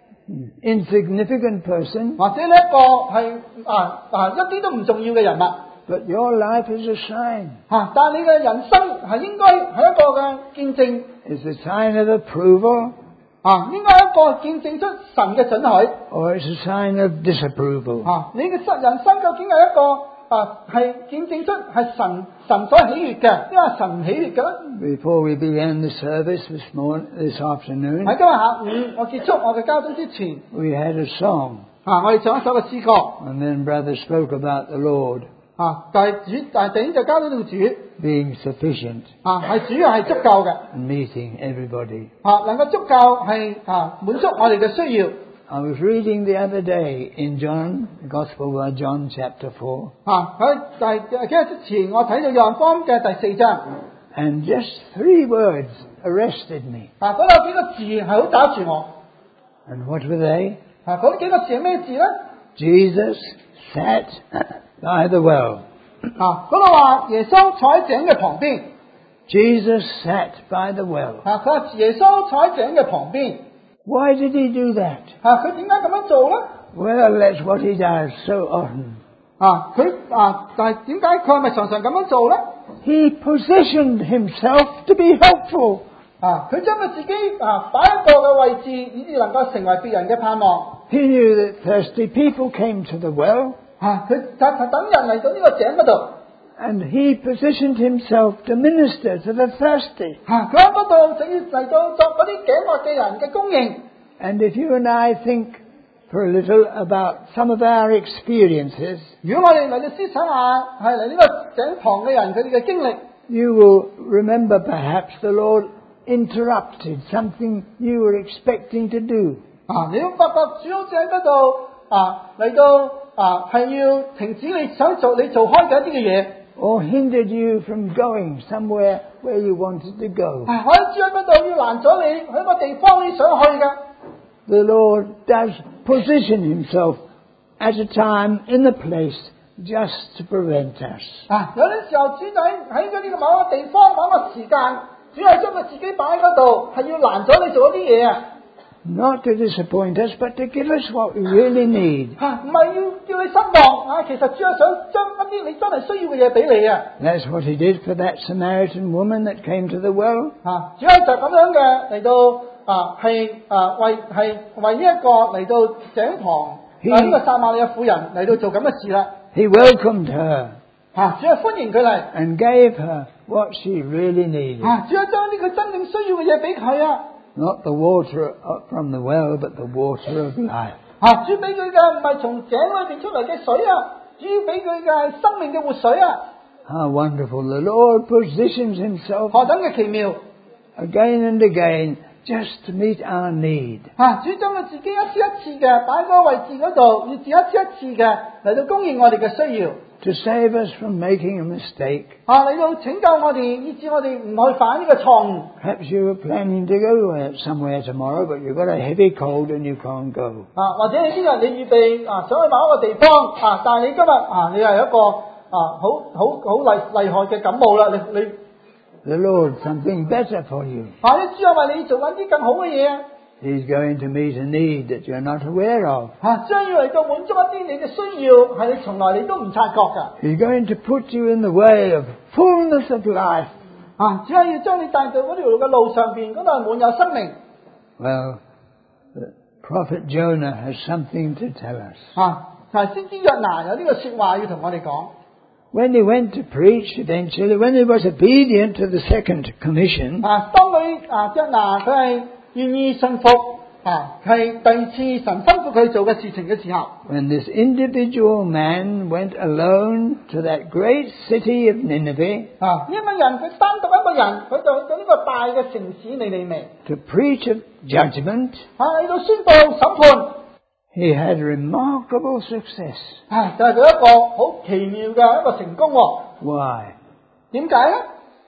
insignificant person. 或者呢一個係一啲都唔重要嘅人物。 But your life is a sign. 但係你嘅人生係應該係一個嘅見證。 It's a sign of approval. 應該係一個見證出神嘅准許。 Or it's a sign of disapproval. 你嘅人生究竟係一個係見證出係神所喜悅嘅，因為神唔喜悅嘅咧。 Before we began the service this afternoon, 喺今日下午我結束我嘅交通之前， we had a song. 我哋唱一首嘅詩歌。 And then Brother spoke about the Lord 但係弟兄就交到到主 being sufficient 係主要係足夠嘅 and meeting everybody. 能夠足夠係滿足我哋嘅需要。 I was reading the other day in John, the Gospel by John chapter 4. 喺幾日之前我睇到約翰福音嘅第4章。 And just 3 words arrested me. 嗰度有幾個字係好打住我。 And what were they? 嗰幾個字係咩字咧？ Jesus sat by the well. 嗰度話耶穌坐喺井嘅旁邊。 Jesus sat by the well. 佢話耶穌坐喺井嘅旁邊。 Why did he do that? 佢點解咁樣做咧？ Well, that's what he does so often. 但係點解佢係咪常常咁樣做咧？ He positioned himself to be helpful. 佢將佢自己擺一個嘅位置，以至能夠成為別人嘅盼望。 He knew that thirsty people came to the well. 佢就等人嚟到呢個井嗰度。 And he positioned himself to minister to the thirsty. 佢喺嗰度就要嚟到作嗰啲頸渴嘅人嘅供應。 And if you and I think for a little about some of our experiences, 如果我哋嚟到思想下，係嚟呢個井旁嘅人佢哋嘅經歷， you will remember perhaps the Lord interrupted something you were expecting to do. 你會發覺主好似喺嗰度嚟到係要停止你想做你做開嘅一啲嘅嘢。 Or hindered you from going somewhere where you wanted to go. 可以主喺嗰度要攔咗你去一個地方你想去嘅。 The Lord does position himself at a time in a place just to prevent us. 有啲時候主就喺嗰啲某個地方某個時間，主係將佢自己擺喺嗰度，係要攔咗你做一啲嘢啊。 Not to disappoint us, but to give us what we really need. 唔係要叫你失望其實主係想將一啲你真係需要嘅嘢俾你啊。 That's what he did for that Samaritan woman that came to the well. 主係就咁樣嘅嚟到為呢一個嚟到井旁呢個撒瑪利亞婦人嚟到做咁嘅事啦。 He welcomed her 主係歡迎佢嚟 and gave her what she really needed. 主係將呢佢真正需要嘅嘢俾佢啊。 Not the water from the well, but the water of life. 主俾佢嘅唔係從井裏邊出嚟嘅水啊，主要俾佢嘅係生命嘅活水啊。 How wonderful. The Lord positions himself 何等嘅奇妙 again and again just to meet our need. 主將佢自己一次一次嘅擺喺嗰個位置嗰度，以至一次一次嘅嚟到供應我哋嘅需要。 To save us from making a mistake. 嚟到拯救我哋，以致我哋唔去犯呢個錯誤。 Perhaps you were planning to go somewhere tomorrow, but you've got a heavy cold and you can't go. 或者你今日你預備想去某一個地方但係你今日你係一個好厲害嘅感冒啦，你 The Lord something better for you. 你主要為你做緊啲更好嘅嘢。 He's going to meet a need that you're not aware of. 將要嚟到滿足一啲你嘅需要，係你從來你都唔察覺㗎。 He's going to put you in the way of fullness of life. 只係要將你帶到嗰條嘅路上邊，嗰度係滿有生命。 Well, the prophet Jonah has something to tell us. 係先知約拿有呢個説話要同我哋講。 When he went to preach eventually, when he was obedient to the second commission, 當佢約拿佢係願意信服係第二次神吩咐佢做嘅事情嘅時候 when this individual man went alone to that great city of Nineveh, 呢一個人佢單獨一個人，佢就去到呢個大嘅城市尼尼微 to preach of judgment, 嚟到宣佈審判。 he had remarkable success. 就係佢一個好奇妙嘅一個成功。 Why? 點解咧？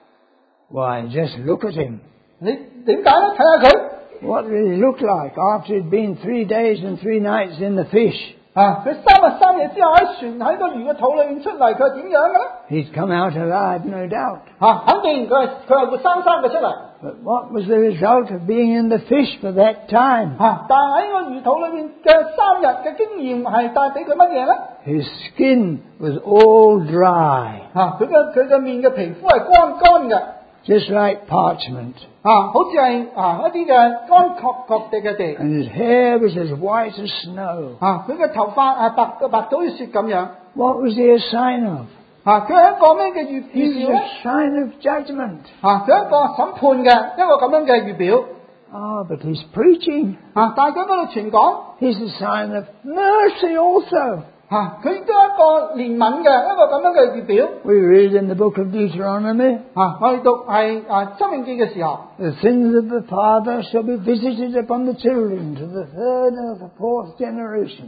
Why, just look at him. 你點解咧？睇下佢。 What did he look like after he'd been 3 days and 3 nights in the fish? 佢3日3夜之後喺船喺個魚嘅肚裏面出嚟，佢係點樣嘅咧？ He'd come out alive, no doubt. 肯定佢係活生生嘅出嚟。 But what was the result of being in the fish for that time? 但係喺個魚肚裏面嘅3日嘅經驗係帶俾佢乜嘢咧？ His skin was all dry. 佢嘅面嘅皮膚係乾嘅。 Just like parchment. 好似係一啲嘅乾確地嘅地。 And his hair was as white as snow. 佢嘅頭髮係白到好似雪咁樣。 What was he a sign of? 佢係一個咩嘅預 He 兆 was 咧？ a sign of judgment. 佢係一個審判嘅一個咁樣嘅預表。 But he's preaching. 但係佢喺嗰度傳講。 He's a sign of mercy also. 佢都係一個憐憫嘅一個咁樣嘅預表。 We read in the book of Deuteronomy. 我哋讀係申命記嘅時候。 The sins of the father shall be visited upon the children to the 3rd and the 4th generation.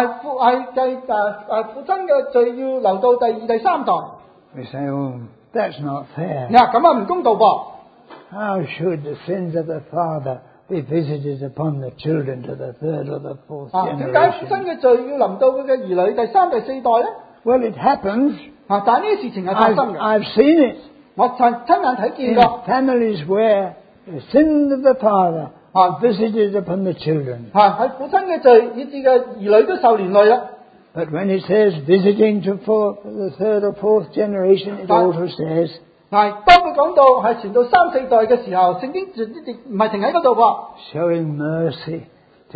父親嘅罪要留到第2、第3代。 We say, oh, that's not fair. 咁唔公道噃。 How should the sins of the father be visited upon the children to the 3rd or the 4th 點解父 generation? 親嘅罪要臨到佢嘅兒女第3、第4代咧？ Well, it happens. 但係呢啲事情係發生嘅。 I've seen it. 我親眼睇見 In 過。 families where the sins of the father are visited upon the children. 係父親嘅罪，以致嘅兒女都受連累啦。 But when it says visiting to the 3rd or 4th generation, it also says 當佢講到係傳到3、4代嘅時候，聖經唔係停喺嗰度噃。 showing mercy to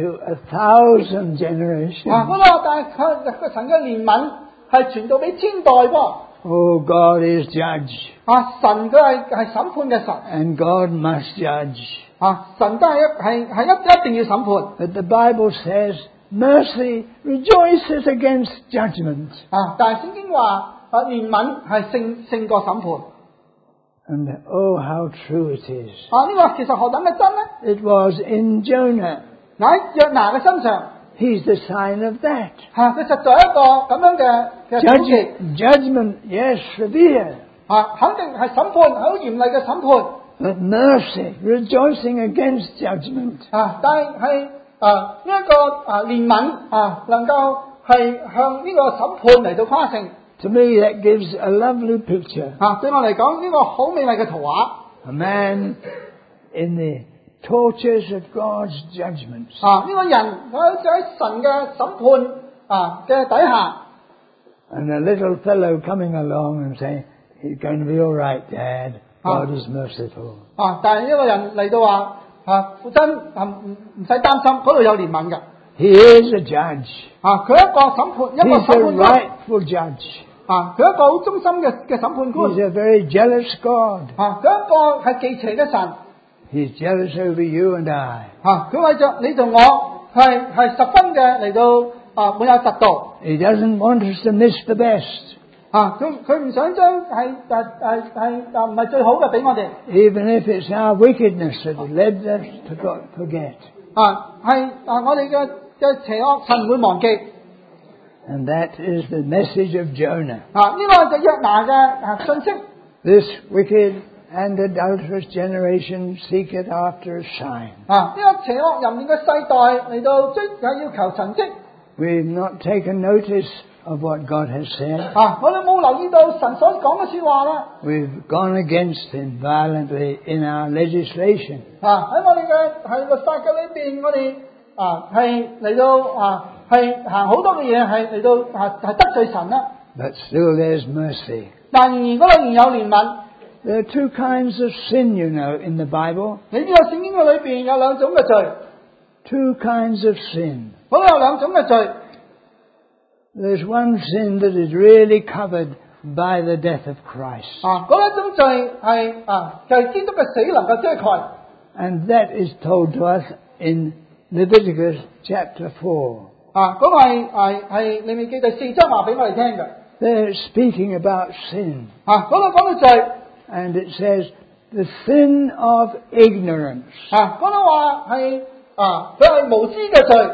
1,000 generations. 但係佢神嘅憐憫係傳到俾1000代噃。 Oh, God is judge. 神佢係審判嘅神。 And God must judge. 神都係一定要審判。 But the Bible says mercy rejoices against judgment. 但係聖經話憐憫係勝過審判。 And oh, how true it is. 呢個其實何等嘅真咧？ It was in Jonah. 喺約拿嘅身上， He's the sign of that. 佢實在一個咁樣嘅表記。 Judgment, yes, severe. 肯定係審判，好嚴厲嘅審判。 But mercy, rejoicing against judgment. 但係呢一個憐憫能夠係向呢個審判嚟到誇勝。 To me, that gives a lovely picture. 對我嚟講，呢個好美麗嘅圖畫。 A man in the tortures of God's judgments. 呢個人佢好似喺神嘅審判嘅底下。 And a little fellow coming along and saying, "He's going to be all right, Dad. God is merciful." 但係呢個人嚟到話父親唔使擔心，嗰度有憐憫嘅。 He is a judge. 佢一個審判，一個 He's 審 a 判官。 rightful judge. 佢一個好忠心嘅審判官。 He's a very jealous God. 佢一個係忌邪嘅神。 He's jealous over you and I. 佢為着你同我係十分嘅嚟到滿有嫉妒。 He doesn't want us to miss the best. 佢唔想將係唔係最好嘅俾我哋。 Even if it's our wickedness that led us to forget. 我哋嘅邪惡，神唔會忘記。 And that is the message of Jonah. 呢個就約拿嘅信息。 This wicked and adulterous generation seeketh after a sign. 呢個邪惡淫亂嘅世代嚟到要求神蹟。 We've not taken notice of what God has said. 我哋冇留意到神所講嘅說話啦。 We've gone against Him violently in our legislation. 喺我哋嘅律法嘅裏邊，我哋係嚟到係行好多嘅嘢，係嚟到係得罪神啦。 But still there's mercy. 但仍然嗰度仍有憐憫。 There are two kinds of sin, you know, in the Bible. 你知道聖經嘅裏邊有兩種嘅罪。 Two kinds of sin. 嗰度有兩種嘅罪。 There's one sin that is really covered by the death of Christ. 嗰一種罪係就係基督嘅死能夠遮蓋。 And that is told to us in Leviticus chapter 4. 嗰個係利未記第4章話俾我哋聽嘅。 They're speaking about sin. 嗰度講到罪。 And it says, the sin of ignorance. 嗰度話係佢係無知嘅罪。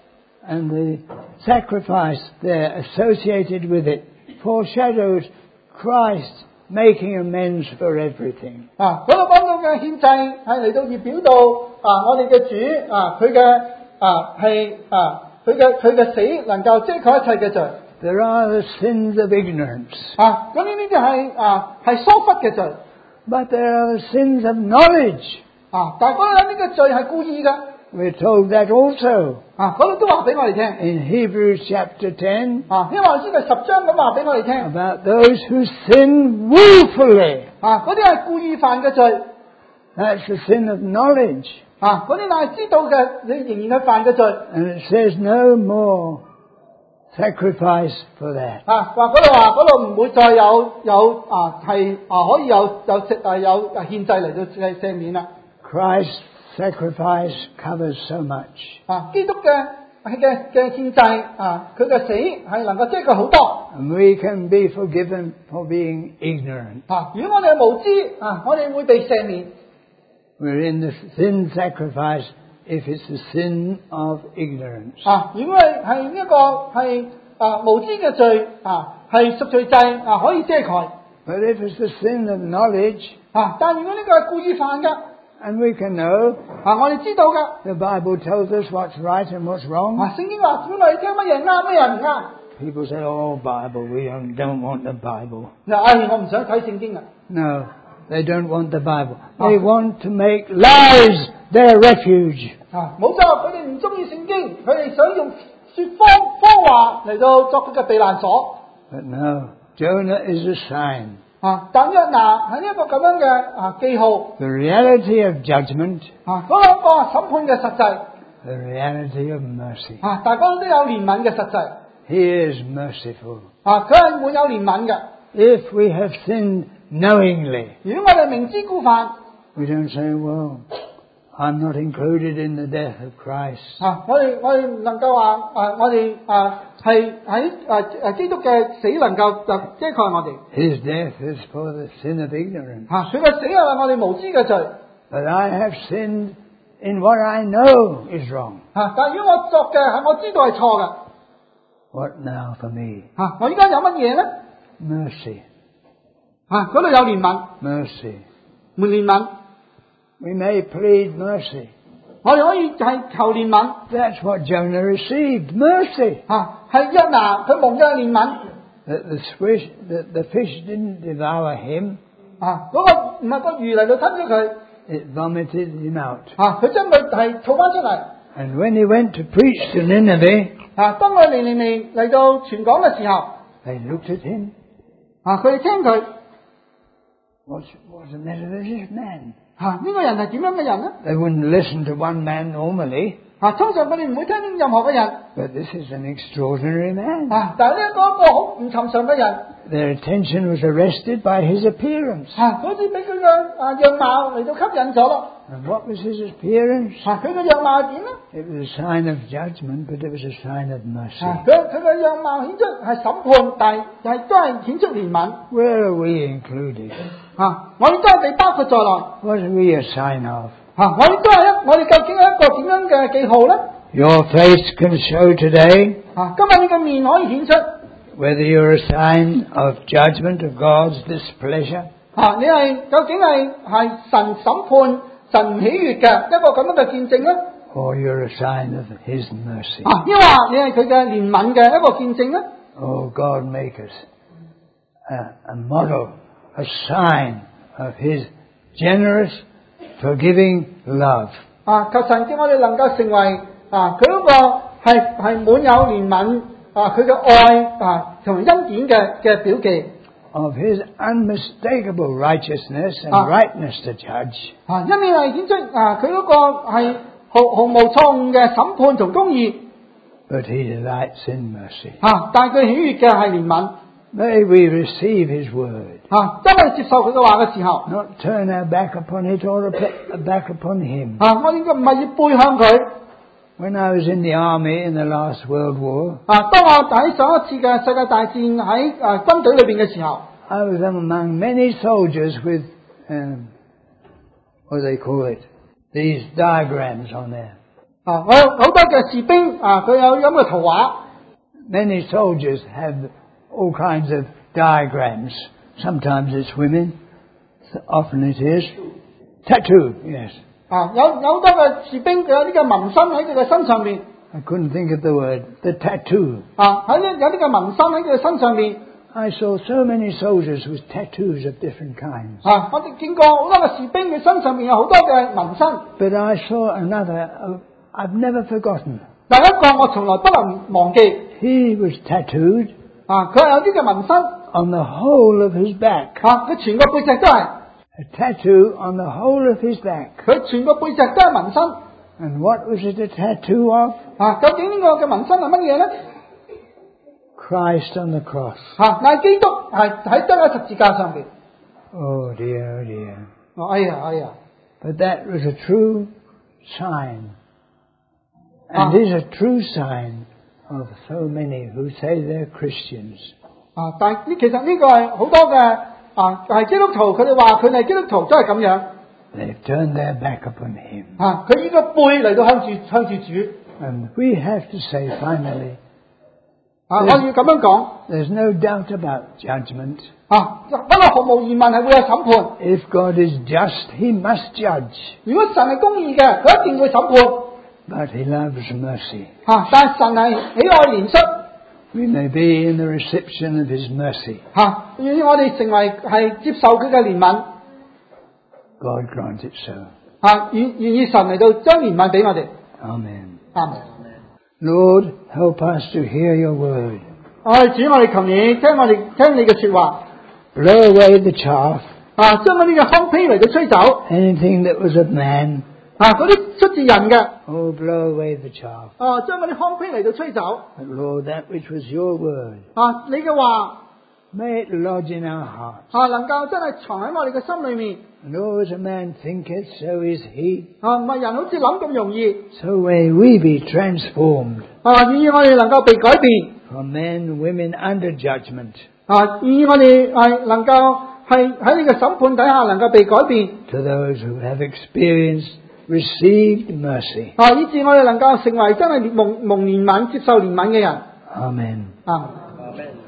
And the sacrifice there associated with it foreshadows Christ making amends for everything. 嗰度講到嘅獻祭係嚟到以表到我哋嘅主佢嘅係佢嘅死能夠遮蓋一切嘅罪。 There are the sins of ignorance. 咁呢啲係疏忽嘅罪。 But there are the sins of knowledge. 但係嗰度有呢個罪係故意嘅。 We're told that also. 嗰度都話俾我哋聽。 In Hebrews chapter 10. 因為話先係10章咁話俾我哋聽。 About those who sin willfully. 嗰啲係故意犯嘅罪。 That's the sin of knowledge. 嗰啲係知道嘅，你仍然係犯嘅罪。 And it says no more sacrifice for that. 嗰度唔會再有係可以有獻祭嚟到赦免啦。 Christ's sacrifice covers so much. 基督嘅獻祭佢嘅死係能夠遮蓋好多。 And we can be forgiven for being ignorant. 如果我哋係無知我哋會被赦免。 We're in the sin sacrifice if it's the sin of ignorance. 如果係呢一個係無知嘅罪係贖罪祭可以遮蓋。 But if it's the sin of knowledge, 但如果呢個係故意犯嘅。 and we can know, 我哋知道㗎。 the Bible tells us what's right and what's wrong. 聖經話俾我哋聽乜嘢啱乜嘢唔啱。 People say, oh, Bible, we don't want the Bible. 我唔想睇聖經啊。 No, they don't want the Bible. They want to make lies their refuge. 冇錯，佢哋唔中意聖經，佢哋想用說謊話嚟到作佢嘅避難所。 But no, Jonah is a sign. 但約拿係呢一個咁樣嘅記號。 The reality of judgment. 嗰兩個審判嘅實際。 The reality of mercy. 大家都有憐憫嘅實際。 He is merciful. 佢係滿有憐憫嘅。 If we have sinned knowingly, 如果我哋明知故犯， we don't say, well, I'm not included in the death of Christ. 我哋唔能夠話我哋係喺基督嘅死能夠就遮蓋我哋。 His death is for the sin of ignorance. 佢嘅死係我哋無知嘅罪。 But I have sinned in what I know is wrong. 但如果我作嘅係我知道係錯嘅。 What now for me? 我依家有乜嘢咧？ Mercy. 嗰度有憐憫。 Mercy. 憐憫。 We may plead mercy. 我哋可以係求憐憫。 That's what Jonah received. Mercy. 係約拿佢蒙嘅憐憫。 That the fish didn't devour him. 嗰個唔係個魚嚟到吞咗佢。 It vomited him out. 佢將佢係吐翻出嚟。 And when he went to preach to Nineveh, 當佢嚟到傳講嘅時候， they looked at him. 佢哋聽佢。 What's the matter with this man? 呢個人係點樣嘅人呢？ They wouldn't listen to one man normally. 通常佢哋唔會聽任何嘅人。 But this is an extraordinary man. 但係呢一個好唔尋常嘅人。 their attention was arrested by his appearance. 好似俾佢嘅樣貌嚟到吸引咗咯。 And what was his appearance? 佢嘅樣貌係點咧？ It was a sign of judgment, but it was a sign of mercy. 佢嘅樣貌顯出係審判，但係都係顯出憐憫。 Where are we included? 我哋都係被包括在內。 What are we a sign of? 我哋究竟係一個點樣嘅記號咧？ Your face can show today 今日你嘅面可以顯出， whether you're a sign of judgment, of God's displeasure, 你係究竟係神審判、神唔喜悅嘅一個咁樣嘅見證咧， or you're a sign of His mercy. 因為你係佢嘅憐憫嘅一個見證咧。 Oh, God, make us a model, a sign of His generous, forgiving love. 求神叫我哋能夠成為佢嗰個係滿有憐憫佢嘅愛同埋恩典嘅表記。 Of His unmistakable righteousness and rightness to judge. 一面係顯出佢嗰個係毫無錯誤嘅審判同公義。 But He delights in mercy. 但係佢喜悅嘅係憐憫。 May we receive His word. 當我哋接受佢嘅話嘅時候， Not turn our back upon it or back upon Him. 我應該唔係要背向佢。 When I was in the army in the last World War, 當我喺上一次嘅世界大戰喺軍隊裏邊嘅時候， I was among many soldiers with, what do they call it? These diagrams on there. 我有好多嘅士兵佢有咁嘅圖畫。 Many soldiers have all kinds of diagrams. Sometimes it's women, often it is. Tattoo, yes. 有好多嘅士兵佢有啲嘅紋身喺佢嘅身上面。 I couldn't think of the word. The tattoo. 有啲嘅紋身喺佢嘅身上面。 I saw so many soldiers with tattoos of different kinds. 我哋見過好多嘅士兵嘅身上面有好多嘅紋身。 But I saw another I've never forgotten. 第一個我從來不能忘記。 He was tattooed 佢係有啲嘅紋身。 on the whole of his back. 佢全個背脊都係。 A tattoo on the whole of his back. 佢全個背脊都係紋身。 And what was it a tattoo of? 究竟呢個嘅紋身係乜嘢咧？ Christ on the cross. 但係基督係喺得喺十字架上邊。 Oh dear, oh dear. 哎呀！ But that was a true sign. And is a true sign of so many who say they're Christians. 但係其實呢個係好多嘅係基督徒，佢哋話佢哋基督徒都係咁樣。 They've turned their back upon Him. 佢呢個背嚟到向住主。 And we have to say finally, 我要咁樣講。 there's no doubt about judgment. 不過毫無疑問係會有審判。 If God is just, He must judge. 如果神係公義嘅，佢一定會審判。 But He loves mercy. 但係神係喜愛憐恤。 We may be in the reception of His mercy. 願意我哋成為係接受佢嘅憐憫。 God grant it so. 願意神嚟到將憐憫俾我哋。 Amen. 阿門。 Lord, help us to hear Your word. 主，我哋求你聽你嘅說話。 Blow away the chaff. 將嗰啲嘅糠秕嚟到吹走。 Anything that was of man. 嗰啲出自人嘅。 Oh, blow away the chaff. 將嗰啲糠秕嚟到吹走。 But Lord, that which was Your word, 你嘅話 may it lodge in our hearts. 能夠真係藏喺我哋嘅心裏面。 And as a man thinketh, so is he. 唔係人好似諗咁容易。 So may we be transformed 願意我哋能夠被改變。 from men, women under judgment 願意我哋能夠係喺呢個審判底下能夠被改變。 to those who have experienced, received mercy. 以致我哋能夠成為真係蒙憐憫、接受憐憫嘅人。 Amen. Amen.